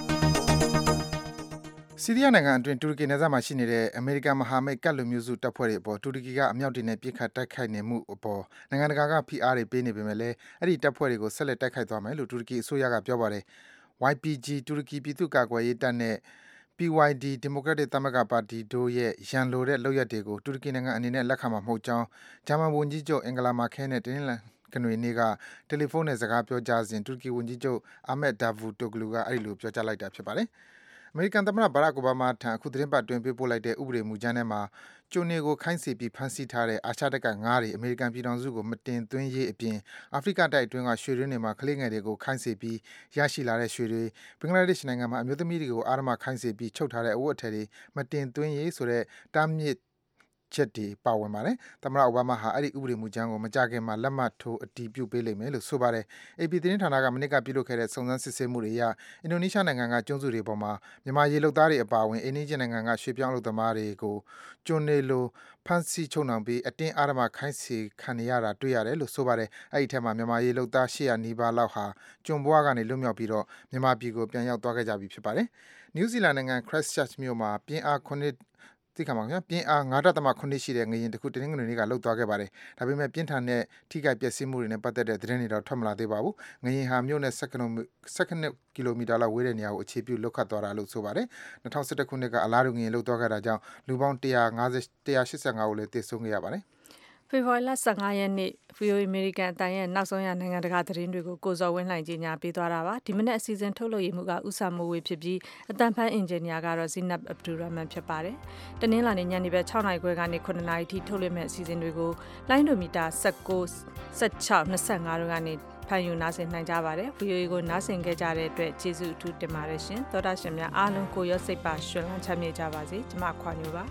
ဆီးရီးယားနိုင်ငံအတွင်းတူရကီနယ်စပ်မှာရှိနေတဲ့အမေရိကန်မဟာမိတ်ကတ်လူမျိုးစုတပ်ဖွဲ့တွေအပေါ်တူရကီကအမြောက်တွေနဲ့ပစ်ခတ်တိုက်ခိုက်နေမှုအပေါ်နိုင်ငံတကာကဖိအားတွေပေးနေပေမဲ့လည်းအဲ့ဒီတပ်ဖွဲ့တွေကိုဆက်လက်တိုက်ခိုက်သွားမယ်လို့တူရကီအစိုးရကပြောပါတယ်။ ဝိုင် ပီ ဂျီ တူရကီပြည်သူ့ကာကွယ်ရေးတပ်နဲ့ ပီ ဝိုင် ဒီ Democratic သမဂ္ဂပါတီတို့ရဲ့ရန်လိုတဲ့လုပ်ရပ်တွေကိုတူရကီနိုင်ငံအနေနဲ့လက်ခံမှာမဟုတ်ကြောင်းဂျာမန်ဝန်ကြီးချုပ်အင်္ဂလာမာခဲနဲ့တင်းလန်ကနွေနေ့ကတယ်လီဖုန်းနဲ့စကားပြောကြားစဉ်တူရကီဝန်ကြီးချုပ်အာမက်ဒါဗူတိုဂလူကအဲ့ဒီလိုပြောကြားလိုက်တာဖြစ်ပါတယ်။အမေရိကန်သမ္မတဘာရက်အိုဘားမားထံအခုသတင်းပတ်တွင်ပေးပို့လိုက်တဲ့ဥပဒေမူကြမ်းထဲမှာကျိုနေကိုခိုင်းစေပြီးဖမ်းဆီးထားတဲ့အာရှတက်ကငါးတွေအမေရိကန်ပြည်ထောင်စုကိုမတင်သွင်းရေးအပြင်အာဖရိကတိုက်အတွင်းကရွှေရင်းတွေမှာကလေးငယ်တွေကိုခိုင်းစေပြီးရရှိလာတဲ့ရွှေတွေဘင်္ဂလားဒေ့ရှ်နိုင်ငံမှာအမျိုးသမီးတွေကိုအာရမခိုင်းစေပြီးချုပ်ထားတဲ့အဝတ်အထည်တွေမတင်သွင်းရေးဆိုတဲ့တားမြစ်ချက်တွေပါဝင်ပါတယ်။သမ္မတအိုဘားမားဟာအဲ့ဒီဥပဒေမူကြမ်းကိုမကြခင်မှာလက်မှတ်ထိုးအတည်ပြုပေးလိမ့်မယ်လို့ဆိုပါတယ်။ အေပီ သတင်းဌာနကမနစ်ကပြုလုပ်ခဲ့တဲ့စုံစမ်းစစ်ဆေးမှုတွေအရအင်ဒိုနီးရှားနိုင်ငံကကျွန်းစုတွေပေါ်မှာမြန်မာရေလုပ်သားတွေအပါအဝင်အိန္ဒိယနိုင်ငံကရွှေပြောင်းအလုပ်သမားတွေကိုကျွန်းနေလိုဖမ်းဆီးချုပ်နှောင်ပြီးအတင်းအာရမခိုင်းစေခံနေရတာတွေ့ရတယ်လို့ဆိုပါတယ်။အဲ့ဒီထက်မှာမြန်မာရေလုပ်သား၈၀၀နီးပါးလောက်ဟာကျွန်းဘွားကနေလွတ်မြောက်ပြီးတော့မြန်မာပြည်ကိုပြန်ရောက်သွားခဲ့ကြပြီဖြစ်ပါတယ်။နယူးဇီလန်နိုင်ငံ Christchurch မြို့မှာပြင်းအားခုနှစ်သိခါမှာခင်ဗျာပြင်းအား၅.၇ရှိတဲ့ငရင်တစ်ခုတင်းငွေတွေကလှုပ်သွားခဲ့ပါတယ်။ဒါပေမဲ့ပြင်းထန်တဲ့ထိခိုက်ပျက်စီးမှုတွေနဲ့ပတ်သက်တဲ့သတင်းတွေတော့ထွက်မလာသေးပါဘူး။ငရင်ဟာမြို့နဲ့၁၂ကီလိုမီတာလောက်ဝေးတဲ့နေရာကိုအခြေပြုလှုပ်ခတ်သွားတာလို့ဆိုပါတယ်။၂၀၁၁ခုနှစ်ကအလားတူငရင်လှုပ်သွားခဲ့တာကြောင့်လူပေါင်း၁၈၅ဦးလည်းသေဆုံးခဲ့ရပါတယ်။ဖေဖော်ဝါရီလ၁၅ရက်နေ့ ဗီအိုအေ အမေရိကန်အတန်ရဲ့နောက်ဆုံးရနိုင်ငံတကာသတင်းတွေကိုကိုဇော်ဝင်းလှိုင်ကြီးညာပေးသွားတာပါဒီမနေ့အစီအစဉ်ထုတ်လုပ်ရမှုကဥစာမိုးဝေဖြစ်ပြီးအတန်ဖန်အင်ဂျင်နီယာကတော့ဇီနပ်အဗ်ဒူရမန်ဖြစ်ပါတယ်တနင်္လာနေ့ညနေပဲ၆နာရီခွဲကနေ၇နာရီထိထုတ်လွှင့်မဲ့အစီအစဉ်တွေကိုလိုင်းဒိုမီတာ၁၉ ၁၆ ၂၅တို့ကနေဖန်ယူနားဆင်နိုင်ကြပါတယ် ဗီအိုအေ ကိုနားဆင်ခဲ့ကြတဲ့အတွက်ကျေးဇူးအထူးတင်ပါတယ်ရှင်သောတာရှင်များအားလုံးကိုရောစိတ်ပါရှင်လန်းချမ်းမြေ့ကြပါစေကျွန်မခွာညိုပါ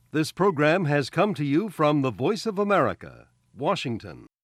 This program has come to you from the Voice of America, Washington.